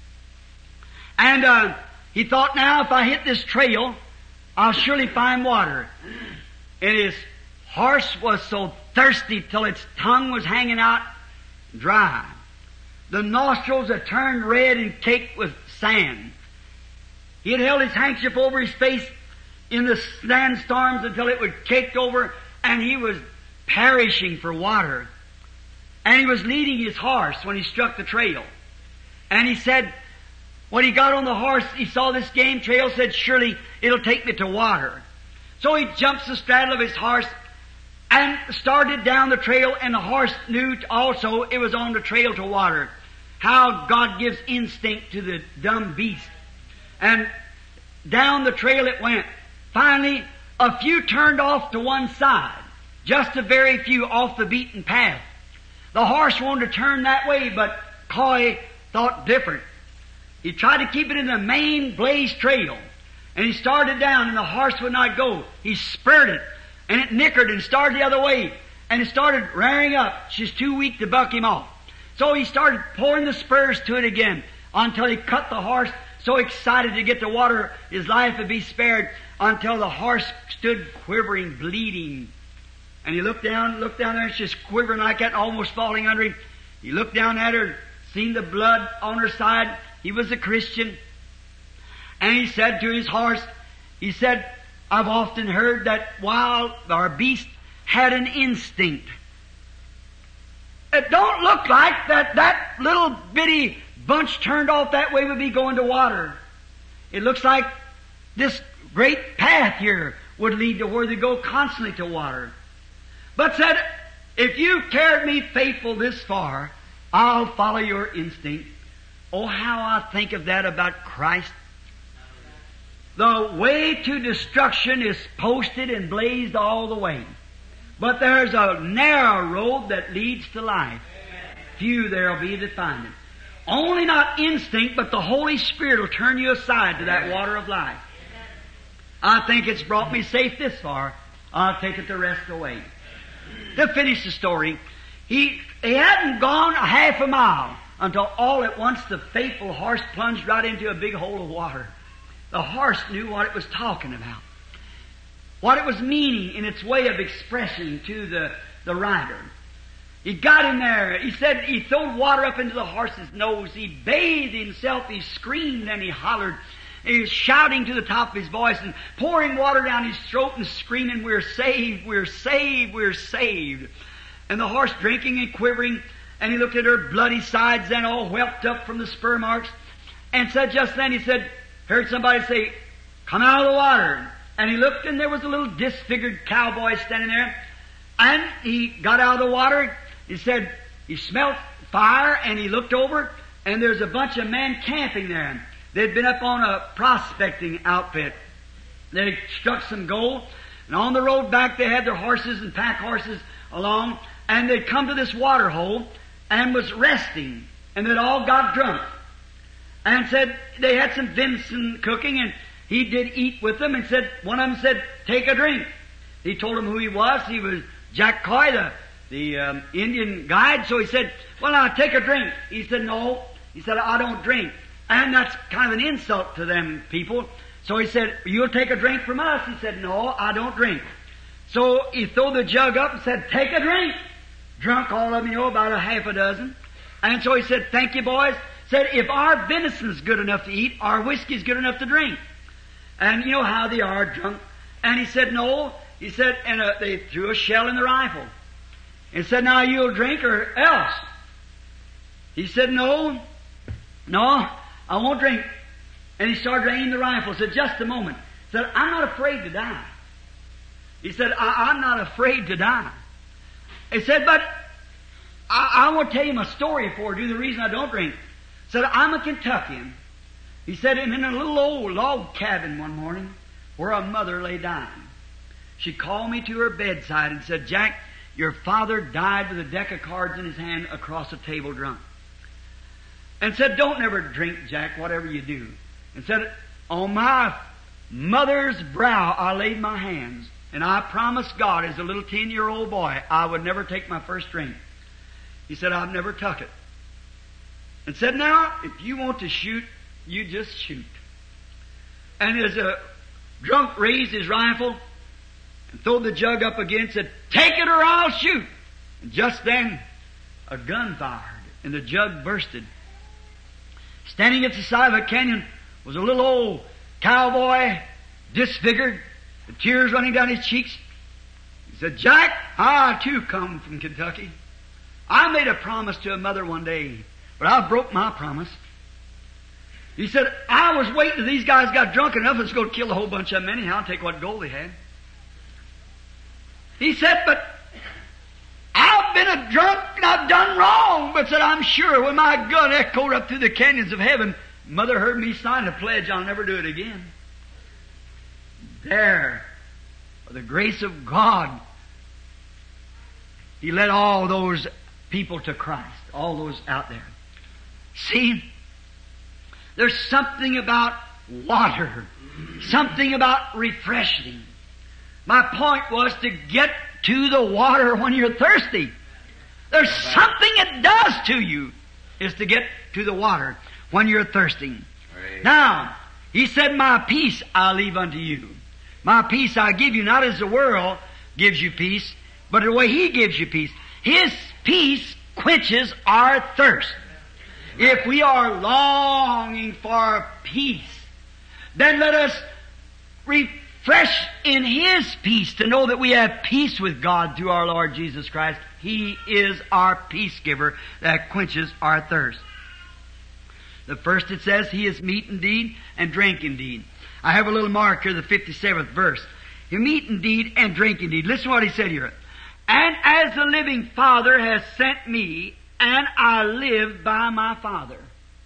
And he thought, now if I hit this trail, I'll surely find water. And his horse was so thirsty till its tongue was hanging out dry. The nostrils had turned red and caked with sand. He had held his handkerchief over his face in the sandstorms until it was caked over, and he was perishing for water. And he was leading his horse when he struck the trail. And he said, when he got on the horse, he saw this game trail, said, surely it'll take me to water. So he jumps the straddle of his horse and started down the trail, and the horse knew also it was on the trail to water. How God gives instinct to the dumb beast. And down the trail it went. Finally, a few turned off to one side. Just a very few off the beaten path. The horse wanted to turn that way, but Coy thought different. He tried to keep it in the main blaze trail. And he started down, and the horse would not go. He spurred it, and it nickered and started the other way. And it started rearing up. She's too weak to buck him off. So he started pouring the spurs to it again until he cut the horse, so excited to get the water, his life would be spared, until the horse stood quivering, bleeding. And he looked down there, and she's quivering like that, almost falling under him. He looked down at her, seen the blood on her side. He was a Christian. And he said to his horse, he said, I've often heard that while our beast had an instinct, it don't look like that little bitty bunch turned off that way would be going to water. It looks like this great path here would lead to where they go constantly to water. But said, if you've carried me faithful this far, I'll follow your instinct. Oh, how I think of that about Christ. The way to destruction is posted and blazed all the way. But there's a narrow road that leads to life. Few there'll be that find it. Only not instinct, but the Holy Spirit will turn you aside to that water of life. I think it's brought me safe this far. I'll take it the rest of the way. To finish the story, he hadn't gone a half a mile until all at once the faithful horse plunged right into a big hole of water. The horse knew what it was talking about, what it was meaning in its way of expression to the rider. He got in there. He said he threw water up into the horse's nose. He bathed himself. He screamed and he hollered. He was shouting to the top of his voice and pouring water down his throat and screaming, "We're saved, we're saved, we're saved." And the horse drinking and quivering, and he looked at her bloody sides then all whelped up from the spur marks, and said just then, he said, heard somebody say, "Come out of the water." And he looked, and there was a little disfigured cowboy standing there. And he got out of the water. He said he smelt fire, and he looked over, and there's a bunch of men camping there. They'd been up on a prospecting outfit. They struck some gold, and on the road back they had their horses and pack horses along, and they'd come to this water hole and was resting, and they'd all got drunk. And said they had some venison cooking, and he did eat with them, and said, one of them said, "Take a drink." He told him who he was. He was Jack Coy, the Indian guide. So he said, "Well, now take a drink." He said, "No." He said, "I don't drink." And that's kind of an insult to them people. So he said, "You'll take a drink from us?" He said, "No, I don't drink." So he threw the jug up and said, "Take a drink." Drunk all of them, about a half a dozen. And so he said, "Thank you, boys." Said, "If our venison's good enough to eat, our whiskey's good enough to drink." And you know how they are drunk. And he said, "No." He said, and they threw a shell in the rifle. And said, "Now you'll drink or else." He said, No, I won't drink." And he started aiming the rifle. Said, "Just a moment." Said, "I'm not afraid to die." He said, I'm not afraid to die." He said, "But I want to tell you my story for you, the reason I don't drink." Said, "I'm a Kentuckian." He said, "And in a little old log cabin one morning where a mother lay dying, she called me to her bedside and said, 'Jack, your father died with a deck of cards in his hand across a table drunk.' And said, 'Don't never drink, Jack, whatever you do.' And said, 'On my mother's brow I laid my hands, and I promised God as a little 10-year-old boy I would never take my first drink.' He said, 'I've never took it.' And said, 'Now, if you want to shoot, you just shoot.' And as a drunk raised his rifle and threw the jug up again, said, 'Take it or I'll shoot.' And just then, a gun fired, and the jug bursted. Standing at the side of a canyon was a little old cowboy, disfigured, the tears running down his cheeks. He said, 'Jack, I too come from Kentucky. I made a promise to a mother one day, but I broke my promise.' He said, 'I was waiting till these guys got drunk enough, it's going to kill a whole bunch of them anyhow and take what gold they had.' He said, 'But I've been a drunk and I've done wrong.' But said, 'I'm sure when my gun echoed up through the canyons of heaven, Mother heard me sign a pledge I'll never do it again.' There, by the grace of God, He led all those people to Christ, all those out there. See, there's something about water, something about refreshing. My point was to get to the water when you're thirsty. There's something it does to you, is to get to the water when you're thirsty. Now, He said, 'My peace I leave unto you. My peace I give you,' not as the world gives you peace, but the way He gives you peace. His peace quenches our thirst. If we are longing for peace, then let us refresh in His peace to know that we have peace with God through our Lord Jesus Christ. He is our peace giver that quenches our thirst. The first it says, He is meat indeed and drink indeed. I have a little mark here, the 57th verse. You meat indeed and drink indeed. Listen to what He said here. 'And as the living Father has sent me, and I live by my Father,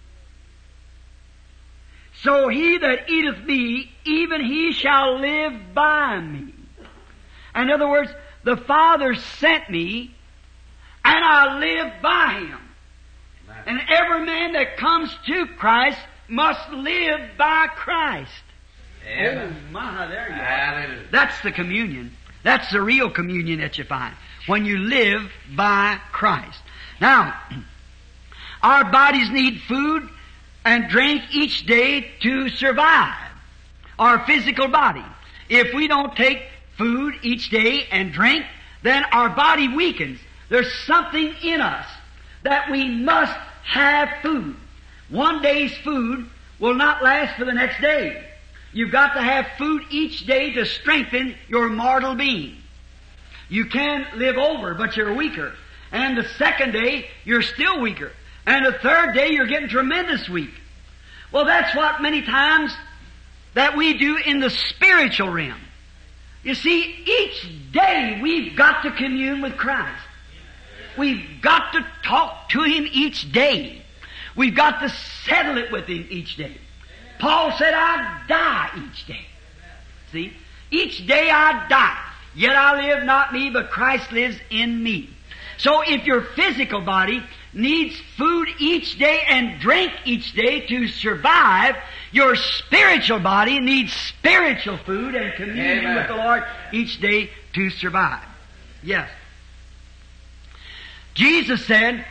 so he that eateth me, even he shall live by me.'" In other words, the Father sent me, and I live by Him. And every man that comes to Christ must live by Christ. Amen. Oh my, there you are. Hallelujah. That's the communion. That's the real communion that you find. When you live by Christ. Now, our bodies need food and drink each day to survive. Our physical body. If we don't take food each day and drink, then our body weakens. There's something in us that we must have food. One day's food will not last for the next day. You've got to have food each day to strengthen your mortal being. You can live over, but you're weaker. And the second day, you're still weaker. And the third day, you're getting tremendous weak. Well, that's what many times that we do in the spiritual realm. You see, each day we've got to commune with Christ. We've got to talk to Him each day. We've got to settle it with Him each day. Paul said, I die each day. See? Each day I die. Yet I live not me, but Christ lives in me. So if your physical body needs food each day and drink each day to survive, your spiritual body needs spiritual food and communion Amen. with the Lord each day to survive. Yes. Jesus said,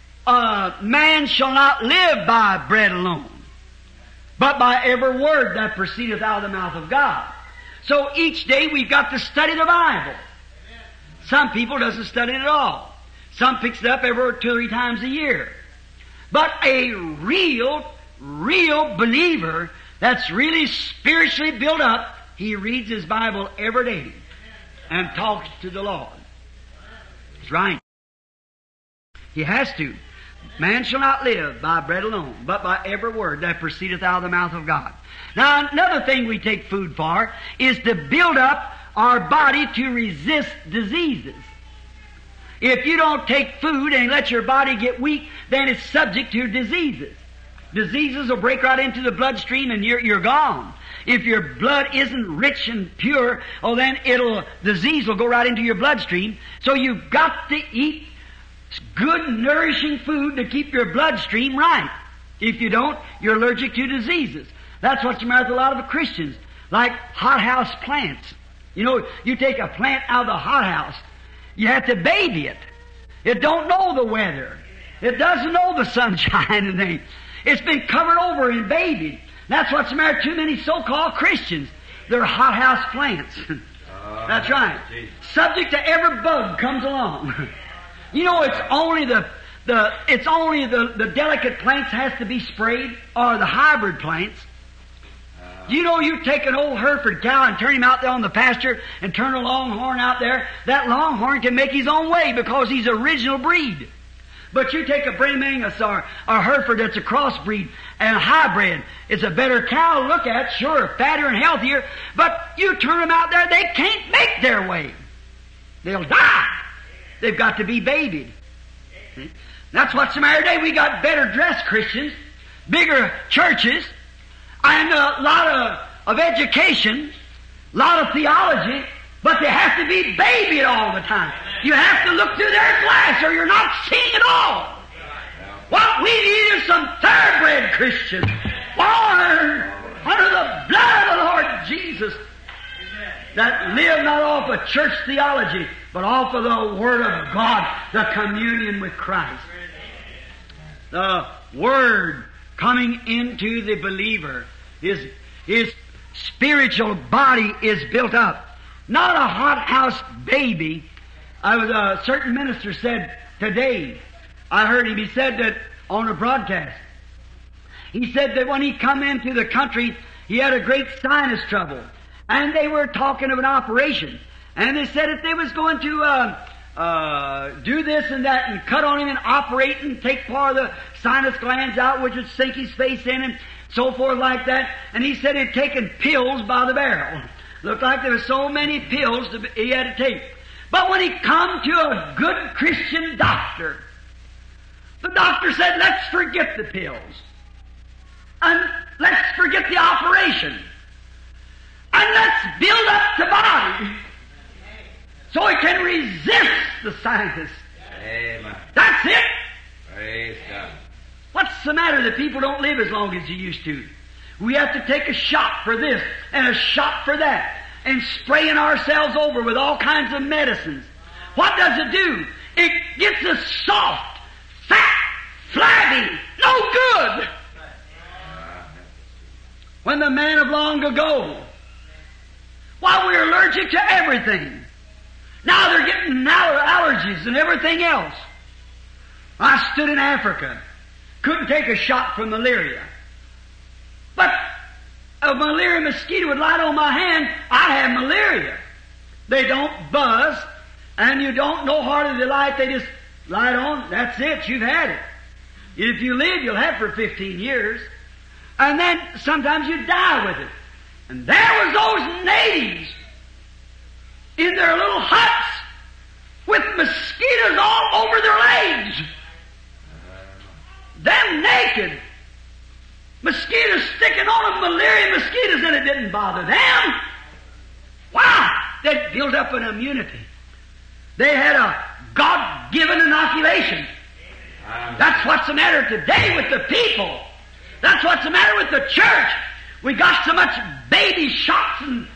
man shall not live by bread alone, but by every word that proceedeth out of the mouth of God. So each day we've got to study the Bible. Some people doesn't study it at all. Some picks it up every 2 or 3 times a year. But a real believer that's really spiritually built up, he reads his Bible every day and talks to the Lord. That's right. He has to. Man shall not live by bread alone, but by every word that proceedeth out of the mouth of God. Now, another thing we take food for is to build up our body to resist diseases. If you don't take food and let your body get weak, then it's subject to diseases. Diseases will break right into the bloodstream and you're gone. If your blood isn't rich and pure, oh, then disease will go right into your bloodstream. So you've got to eat good, nourishing food to keep your bloodstream right. If you don't, you're allergic to diseases. That's what's the matter with a lot of Christians, like hothouse plants. You know, you take a plant out of the hothouse, you have to baby it. It don't know the weather. It doesn't know the sunshine and things. It's been covered over and babied. That's what's the matter with too many so-called Christians. They're hothouse plants. That's right. Subject to every bug comes along. You know, it's only the delicate plants has to be sprayed, or the hybrid plants. You know, you take an old Hereford cow and turn him out there on the pasture and turn a longhorn out there. That longhorn can make his own way because he's original breed. But you take a Brigham Angus or a Hereford that's a crossbreed and a hybrid. It's a better cow to look at, sure, fatter and healthier. But you turn them out there, they can't make their way. They'll die. They've got to be babied. See? That's what's the matter today. We got better dressed Christians, bigger churches, and a lot of education, a lot of theology, but they have to be babied all the time. You have to look through their glass or you're not seeing at all. What we need is some thoroughbred Christians, born under the blood of the Lord Jesus, that live not off of church theology, but off of the Word of God, the communion with Christ. The Word coming into the believer. His spiritual body is built up. Not a hothouse baby. A certain minister said today, I heard him, he said that on a broadcast, he said that when he come into the country, he had a great sinus trouble. And they were talking of an operation. And they said if they was going to do this and that and cut on him and operate and take part of the sinus glands out, which would sink his face in and so forth like that. And he said he'd taken pills by the barrel. Looked like there were so many pills he had to take. But when he come to a good Christian doctor, the doctor said, let's forget the pills. And let's forget the operation. And let's build up the body so he can resist the scientists. Amen. That's it. Praise God. What's the matter that people don't live as long as you used to? We have to take a shot for this and a shot for that and spraying ourselves over with all kinds of medicines. What does it do? It gets us soft, fat, flabby, no good. When the man of long ago, while we were allergic to everything, now they're getting allergies and everything else. I stood in Africa, couldn't take a shot for malaria. But a malaria mosquito would light on my hand, I have malaria. They don't buzz, and you don't know hardly the light, they just light on, that's it, you've had it. If you live, you'll have it for 15 years. And then sometimes you die with it. And there was those natives in their little huts with mosquitoes all over their legs. Them naked. Mosquitoes sticking on them, malaria mosquitoes, and it didn't bother them. Wow! They'd built up an immunity. They had a God-given inoculation. That's what's the matter today with the people. That's what's the matter with the church. We got so much baby shots and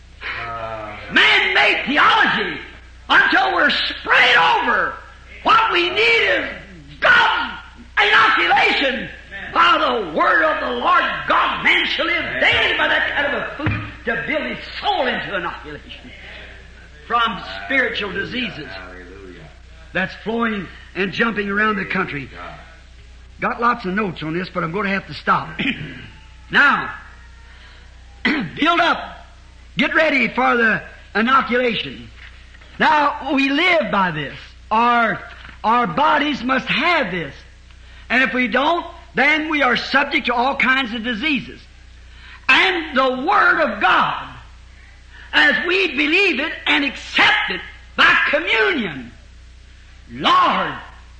man-made theology until we're sprayed over. What we need is God's inoculation. By the word of the Lord God, man shall live daily by that kind of a food to build his soul into inoculation from spiritual diseases that's flowing and jumping around the country. Got lots of notes on this, but I'm going to have to stop. Now, build up. Get ready for the inoculation. Now, we live by this. Our bodies must have this. And if we don't, then we are subject to all kinds of diseases. And the Word of God, as we believe it and accept it by communion, Lord,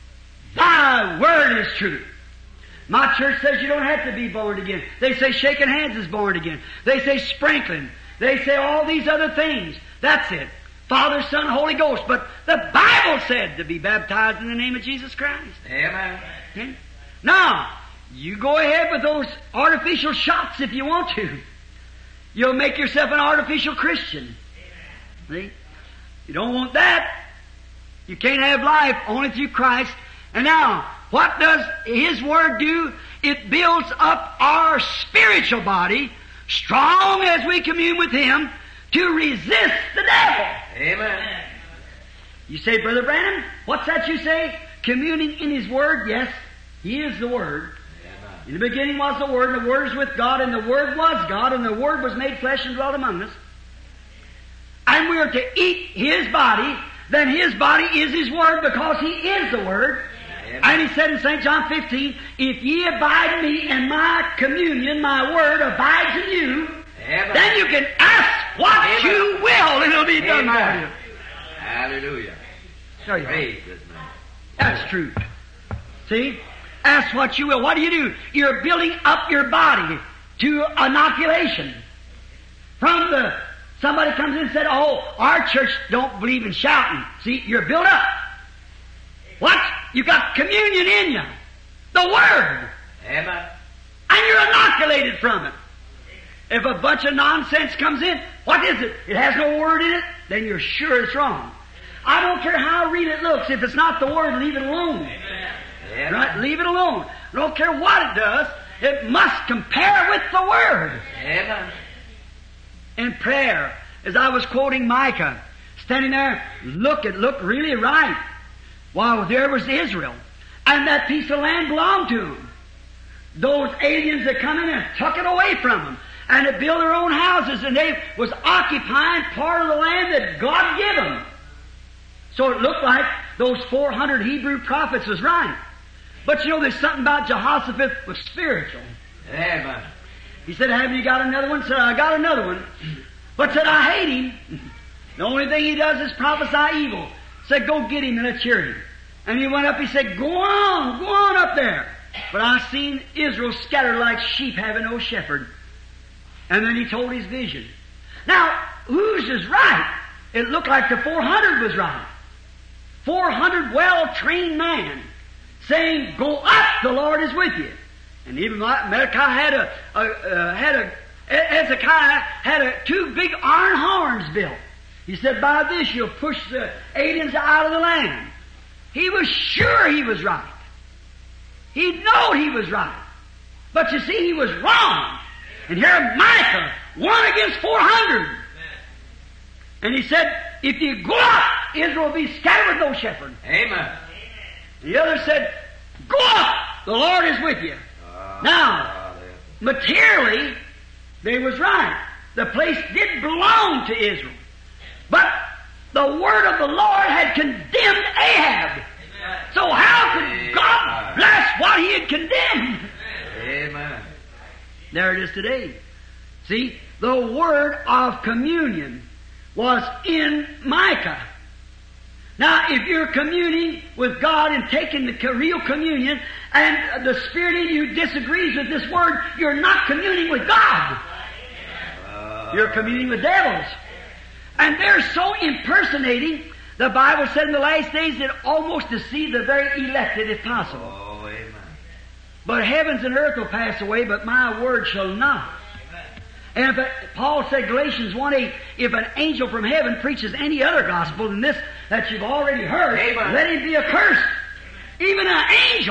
Thy Word is true. My church says you don't have to be born again. They say shaking hands is born again. They say sprinkling. They say all these other things. That's it. Father, Son, Holy Ghost. But the Bible said to be baptized in the name of Jesus Christ. Amen. Okay? Now, you go ahead with those artificial shots if you want to. You'll make yourself an artificial Christian. See? You don't want that. You can't have life only through Christ. And now, what does His Word do? It builds up our spiritual body, strong as we commune with Him, to resist the devil. Amen. You say, Brother Branham, what's that you say? Communing in His Word? Yes, He is the Word. Amen. In the beginning was the Word, and the Word is with God, and the Word was God, and the Word was made flesh and dwelt among us. And we are to eat His body, then His body is His Word because He is the Word. Amen. And He said in St. John 15, if ye abide in me and my communion, my Word abides in you, Amen. then you can ask what Amen. you will, and it'll be done for Amen. you. Hallelujah. There you go. Praise His name. That's true. See? Ask what you will. What do? You're building up your body to inoculation. Somebody comes in and said, oh, our church don't believe in shouting. See, you're built up. What? You got communion in you. The Word. Amen. And you're inoculated from it. If a bunch of nonsense comes in, what is it? It has no Word in it? Then you're sure it's wrong. I don't care how real it looks. If it's not the Word, leave it alone. Amen. Right? Leave it alone. I don't care what it does. It must compare with the Word. Amen. In prayer, as I was quoting Micah, standing there, looked really right. While there was Israel. And that piece of land belonged to them. Those aliens that come in and took it away from them. And to build their own houses, and they was occupying part of the land that God gave them. So it looked like those 400 Hebrew prophets was right. But you know, there's something about Jehoshaphat was spiritual. Amen. He said, haven't you got another one? Said, I got another one. But said, I hate him. The only thing he does is prophesy evil. Said, go get him and let's hear him. And he went up, he said, go on up there. But I seen Israel scattered like sheep having no shepherd. And then he told his vision. Now, whose is right? it looked like the 400 was right. 400 well-trained men saying, "Go up, the Lord is with you." And even Hezekiah had two big iron horns built. He said, "By this you'll push the aliens out of the land." He was sure he was right. He knew he was right. But you see, he was wrong. And here Micah, 1 against 400. And he said, "If you go up, Israel will be scattered with no shepherd." Amen. The other said, "Go up, the Lord is with you." Now, materially, they was right. The place did belong to Israel. But the word of the Lord had condemned Ahab. So how could God bless what he had condemned? Amen. There it is today. See, the word of communion was in Micah. Now, if you're communing with God and taking the real communion, and the Spirit in you disagrees with this word, you're not communing with God. You're communing with devils. And they're so impersonating, the Bible said in the last days that almost deceive the very elected if possible. Oh, amen. But heavens and earth will pass away, but my word shall not. And Paul said, Galatians 1:8, if an angel from heaven preaches any other gospel than this that you've already heard, Amen. let him be accursed. Even an angel.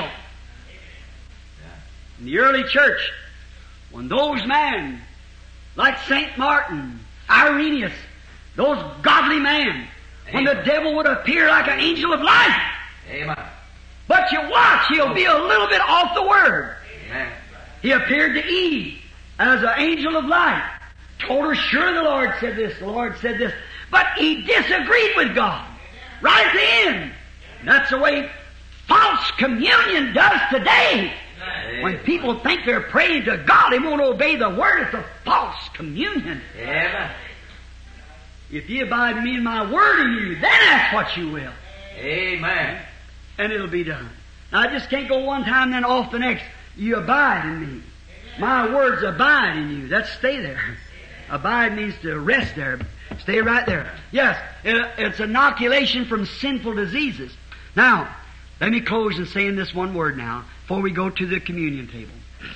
In the early church, when those men, like St. Martin, Irenaeus, those godly men, when the devil would appear like an angel of light. Amen. But you watch, he'll be a little bit off the word. Amen. He appeared to Eve as an angel of light. Told her, sure, the Lord said this, the Lord said this. But he disagreed with God. Right at the end. That's the way false communion does today. When people think they're praying to God, they won't obey the word. It's a false communion. Amen. If ye abide in me and my word in you, then ask what you will. Amen. And it'll be done. Now, I just can't go one time then off the next. You abide in me. My words abide in you. That's stay there. Abide means to rest there. Stay right there. Yes, it's inoculation from sinful diseases. Now, let me close in saying this one word now before we go to the communion table.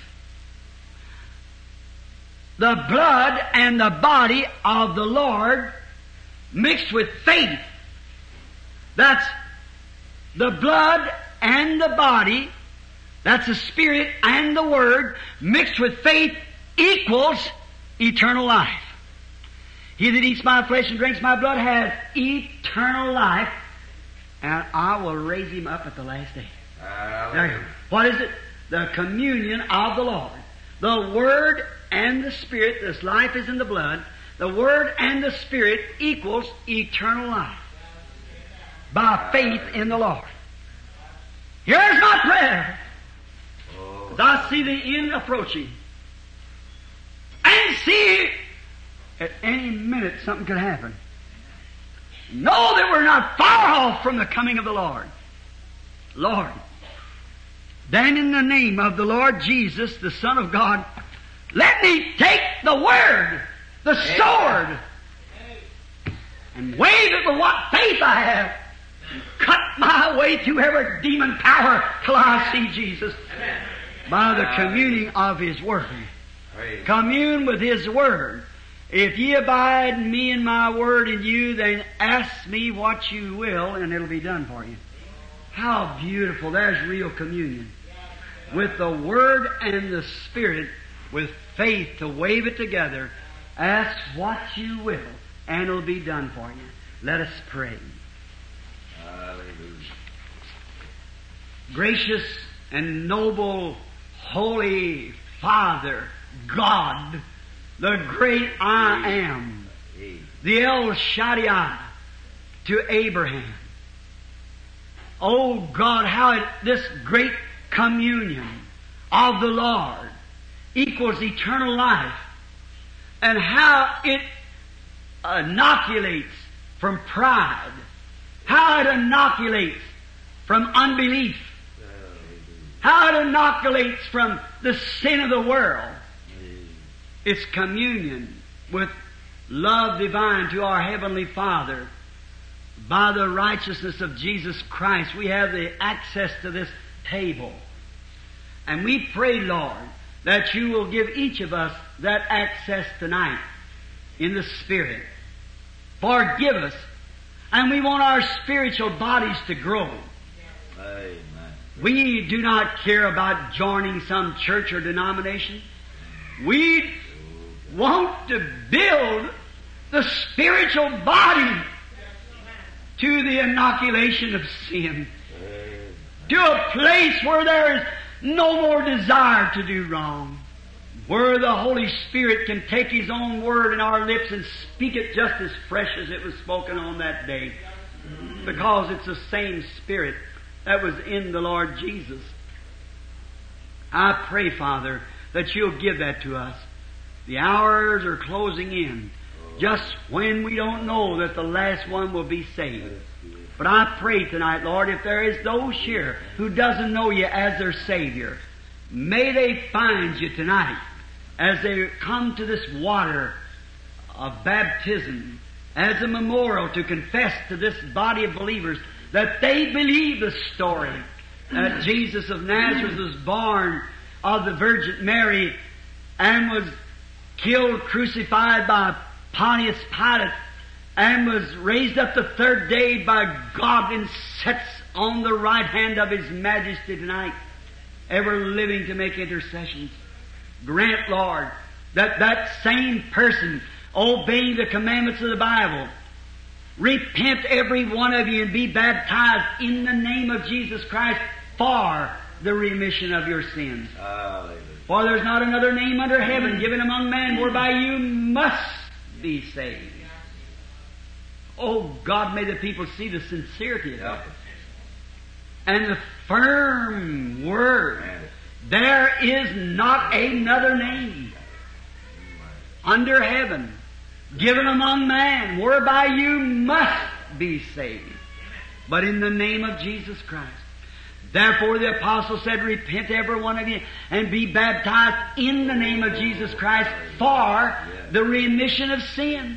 The blood and the body of the Lord mixed with faith. That's the blood and the body. That's the Spirit and the Word mixed with faith equals eternal life. He that eats my flesh and drinks my blood has eternal life, and I will raise him up at the last day. There. What is it? The communion of the Lord. The Word and the Spirit, this life is in the blood, the Word and the Spirit equals eternal life by faith in the Lord. Here's my prayer. As I see the end approaching, and see at any minute something could happen. Know that we're not far off from the coming of the Lord. Lord, then in the name of the Lord Jesus, the Son of God, let me take the Word, the sword, and wave it with what faith I have, and cut my way through every demon power till I see Jesus. By the communing of His Word. Commune with His Word. If ye abide in me and my Word in you, then ask me what you will, and it'll be done for you. How beautiful. There's real communion. With the Word and the Spirit, with faith to wave it together, ask what you will, and it'll be done for you. Let us pray. Hallelujah. Gracious and noble, Holy Father, God, the great I Am, the El Shaddai to Abraham. Oh God, how this great communion of the Lord equals eternal life, and how it inoculates from pride, how it inoculates from unbelief, how it inoculates from the sin of the world. It's communion with love divine to our Heavenly Father. By the righteousness of Jesus Christ, we have the access to this table. And we pray, Lord, that You will give each of us that access tonight in the Spirit. Forgive us. And we want our spiritual bodies to grow. Amen. We do not care about joining some church or denomination. We want to build the spiritual body to the inoculation of sin. To a place where there is no more desire to do wrong. Where the Holy Spirit can take His own word in our lips and speak it just as fresh as it was spoken on that day. Because it's the same Spirit that was in the Lord Jesus. I pray, Father, that You'll give that to us. The hours are closing in, just when we don't know that the last one will be saved. But I pray tonight, Lord, if there is those here who doesn't know You as their Savior, may they find You tonight as they come to this water of baptism as a memorial to confess to this body of believers that they believe the story that Jesus of Nazareth was born of the Virgin Mary and was killed, crucified by Pontius Pilate, and was raised up the third day by God and sits on the right hand of His Majesty tonight, ever living to make intercessions. Grant, Lord, that that same person obeying the commandments of the Bible, repent every one of you and be baptized in the name of Jesus Christ for the remission of your sins. Hallelujah. For there's not another name under heaven given among men whereby you must be saved. Oh God, may the people see the sincerity of it. And the firm word. There is not another name under heaven given among man whereby you must be saved, but in the name of Jesus Christ. Therefore the apostle said, repent every one of you and be baptized in the name of Jesus Christ for the remission of sin.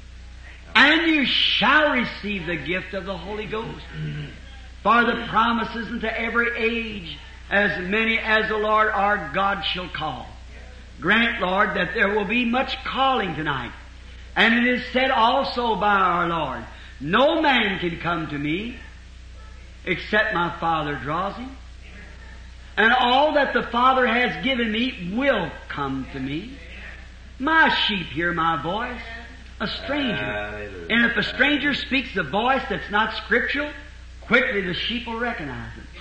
And you shall receive the gift of the Holy Ghost. For the promises unto every age, as many as the Lord our God shall call. Grant, Lord, that there will be much calling tonight. And it is said also by our Lord, no man can come to me except my Father draws him. And all that the Father has given me will come to me. My sheep hear my voice, a stranger. And if a stranger speaks a voice that's not scriptural, quickly the sheep will recognize it.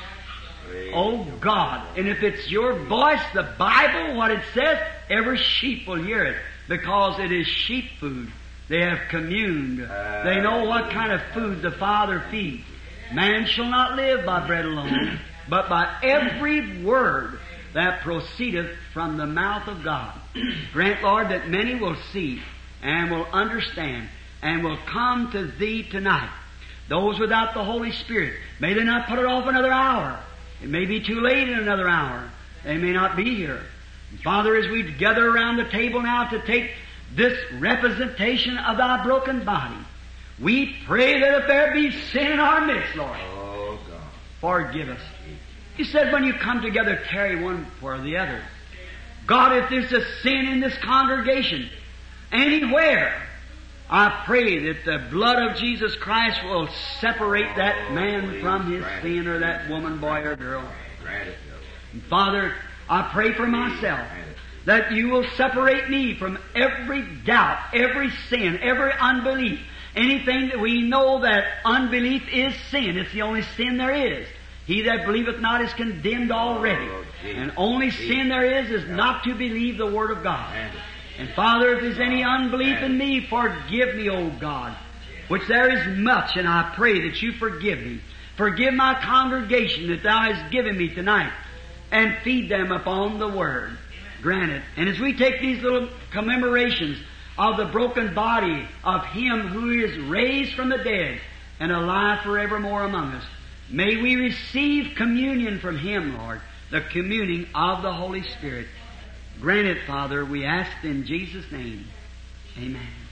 Oh God, and if it's your voice, the Bible, what it says, every sheep will hear it, because it is sheep food. They have communed. They know what kind of food the Father feeds. Man shall not live by bread alone, but by every word that proceedeth from the mouth of God. Grant, Lord, that many will see and will understand and will come to Thee tonight. Those without the Holy Spirit, may they not put it off another hour. It may be too late in another hour. They may not be here. Father, as we gather around the table now to take this representation of Thy broken body, we pray that if there be sin in our midst, Lord, forgive us. You said when you come together, carry one for the other. God, if there's a sin in this congregation, anywhere, I pray that the blood of Jesus Christ will separate that man from his sin, or that woman, boy, or girl. And Father, I pray for myself that You will separate me from every doubt, every sin, every unbelief. Anything that we know that unbelief is sin. It's the only sin there is. He that believeth not is condemned already. And only sin there is not to believe the Word of God. And Father, if there's any unbelief in me, forgive me, O God, which there is much, and I pray that You forgive me. Forgive my congregation that Thou hast given me tonight, and feed them upon the Word. Grant it. And as we take these little commemorations of the broken body of Him who is raised from the dead and alive forevermore among us, may we receive communion from Him, Lord, the communing of the Holy Spirit. Grant it, Father, we ask in Jesus' name. Amen.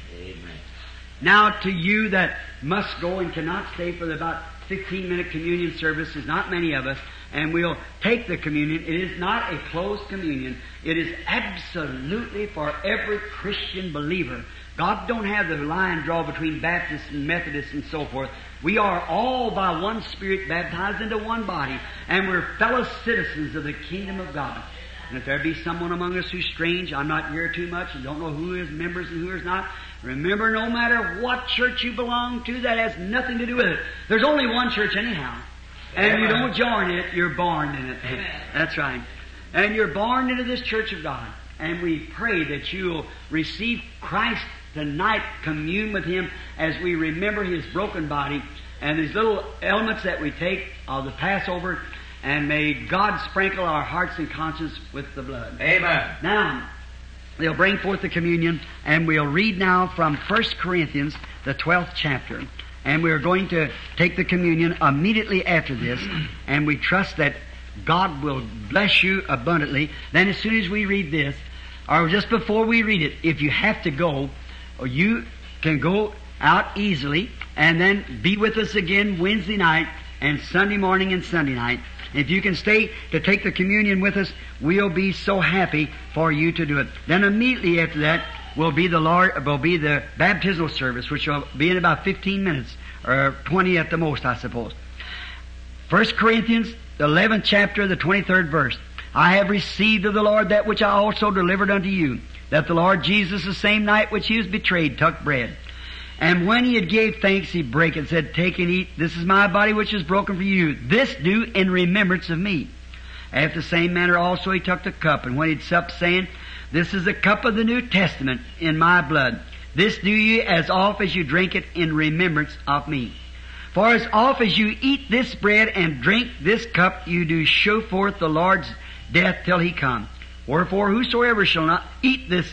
Amen. Now to you that must go and cannot stay for the about 15-minute communion service, there's not many of us, and we'll take the communion. It is not a closed communion. It is absolutely for every Christian believer. God don't have the line drawn between Baptists and Methodists and so forth. We are all by one Spirit baptized into one body, and we're fellow citizens of the kingdom of God. And if there be someone among us who's strange, I'm not here too much, and don't know who is members and who is not, remember, no matter what church you belong to, that has nothing to do with it. There's only one church anyhow. And you don't join it, you're born in it. That's right. And you're born into this church of God. And we pray that you'll receive Christ tonight, commune with Him as we remember His broken body and these little elements that we take of the Passover, and may God sprinkle our hearts and conscience with the blood. Amen. Now, they'll bring forth the communion, and we'll read now from 1 Corinthians, the 12th chapter. And we're going to take the communion immediately after this, and we trust that God will bless you abundantly. Then as soon as we read this, or just before we read it, if you have to go, or you can go out easily, and then be with us again Wednesday night, and Sunday morning and Sunday night. If you can stay to take the communion with us, we'll be so happy for you to do it. Then immediately after that will be the baptismal service, which will be in about 15 minutes, or 20 at the most, I suppose. 1 Corinthians, the 11th chapter, the 23rd verse. I have received of the Lord that which I also delivered unto you, that the Lord Jesus, the same night which He was betrayed, took bread. And when He had gave thanks, He brake and said, Take and eat, this is my body which is broken for you. This do in remembrance of me. After the same manner also He took the cup, and when He had supped, saying, This is the cup of the New Testament in my blood. This do ye as oft as you drink it in remembrance of me. For as oft as you eat this bread and drink this cup, you do show forth the Lord's death till He come. Wherefore whosoever shall eat this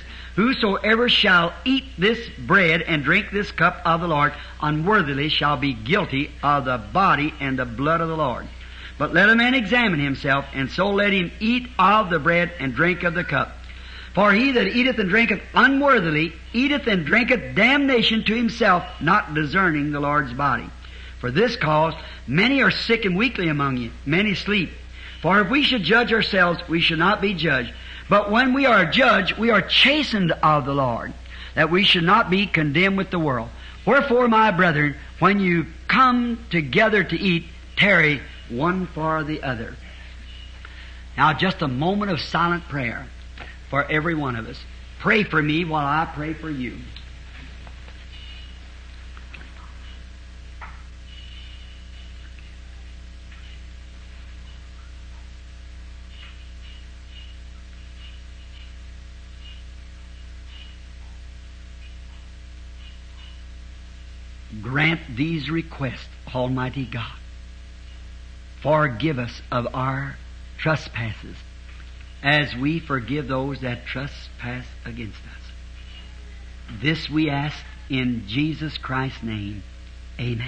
bread and drink this cup of the Lord unworthily shall be guilty of the body and the blood of the Lord. But let a man examine himself, and so let him eat of the bread and drink of the cup. For he that eateth and drinketh unworthily eateth and drinketh damnation to himself, not discerning the Lord's body. For this cause many are sick and weakly among you, many sleep. For if we should judge ourselves, we should not be judged. But when we are judged, we are chastened of the Lord, that we should not be condemned with the world. Wherefore, my brethren, when you come together to eat, tarry one for the other. Now, just a moment of silent prayer for every one of us. Pray for me while I pray for you. Grant these requests, Almighty God. Forgive us of our trespasses, as we forgive those that trespass against us. This we ask in Jesus Christ's name. Amen.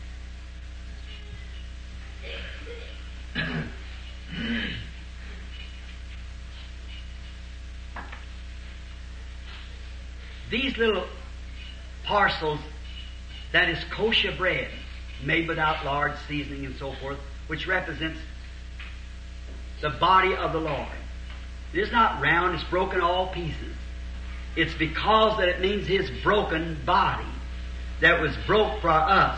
These little parcels, that is kosher bread, made without lard, seasoning, and so forth, which represents the body of the Lord. It is not round, it's broken all pieces. It's because that it means His broken body that was broke for us.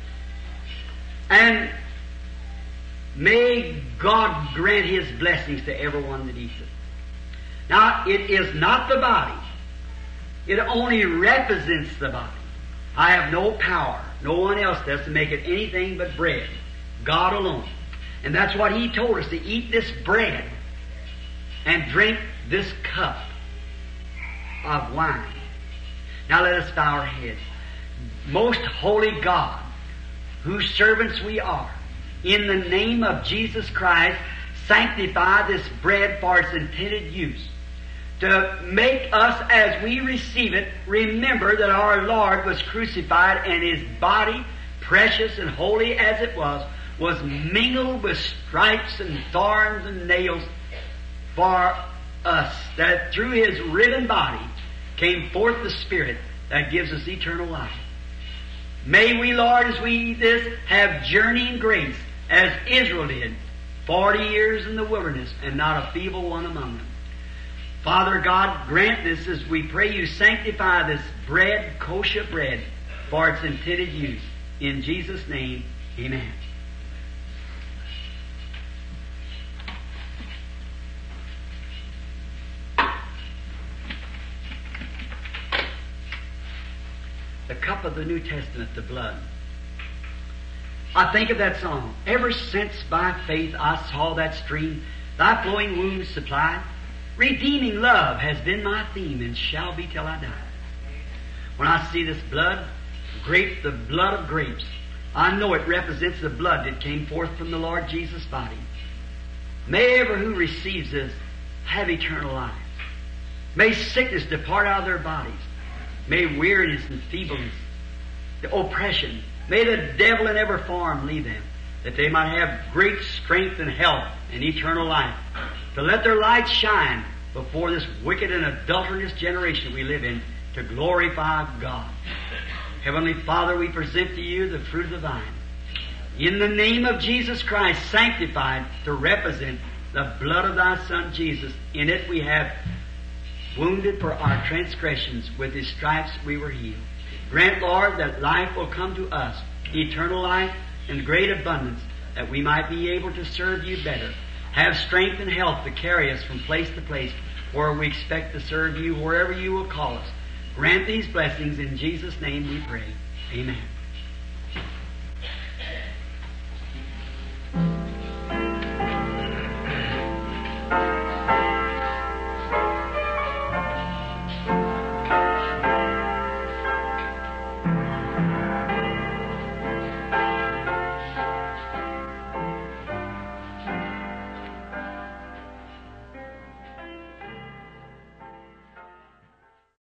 And may God grant His blessings to everyone that eats it. Now, it is not the body. It only represents the body. I have no power, no one else does, to make it anything but bread. God alone. And that's what He told us, to eat this bread and drink this cup of wine. Now let us bow our heads. Most holy God, whose servants we are, in the name of Jesus Christ, sanctify this bread for its intended use. To make us, as we receive it, remember that our Lord was crucified, and His body, precious and holy as it was mingled with stripes and thorns and nails for us. That through His riven body came forth the Spirit, that gives us eternal life. May we, Lord, as we eat this, have journeying grace, as Israel did, 40 years in the wilderness, and not a feeble one among them. Father God, grant this as we pray you sanctify this bread, kosher bread, for its intended use. In Jesus' name, amen. The cup of the New Testament, the blood. I think of that song. Ever since by faith I saw that stream, thy flowing wounds supplied, redeeming love has been my theme and shall be till I die. When I see this blood, grape, the blood of grapes, I know it represents the blood that came forth from the Lord Jesus' body. May ever who receives this have eternal life. May sickness depart out of their bodies. May weariness and feebleness, the oppression, may the devil in every form leave them, that they might have great strength and health and eternal life, to let their light shine before this wicked and adulterous generation we live in, to glorify God. Heavenly Father, we present to you the fruit of the vine. In the name of Jesus Christ, sanctified to represent the blood of thy Son Jesus. In it we have wounded for our transgressions, with his stripes we were healed. Grant, Lord, that life will come to us, eternal life and great abundance, that we might be able to serve you better. Have strength and health to carry us from place to place where we expect to serve you, wherever you will call us. Grant these blessings in Jesus' name we pray. Amen.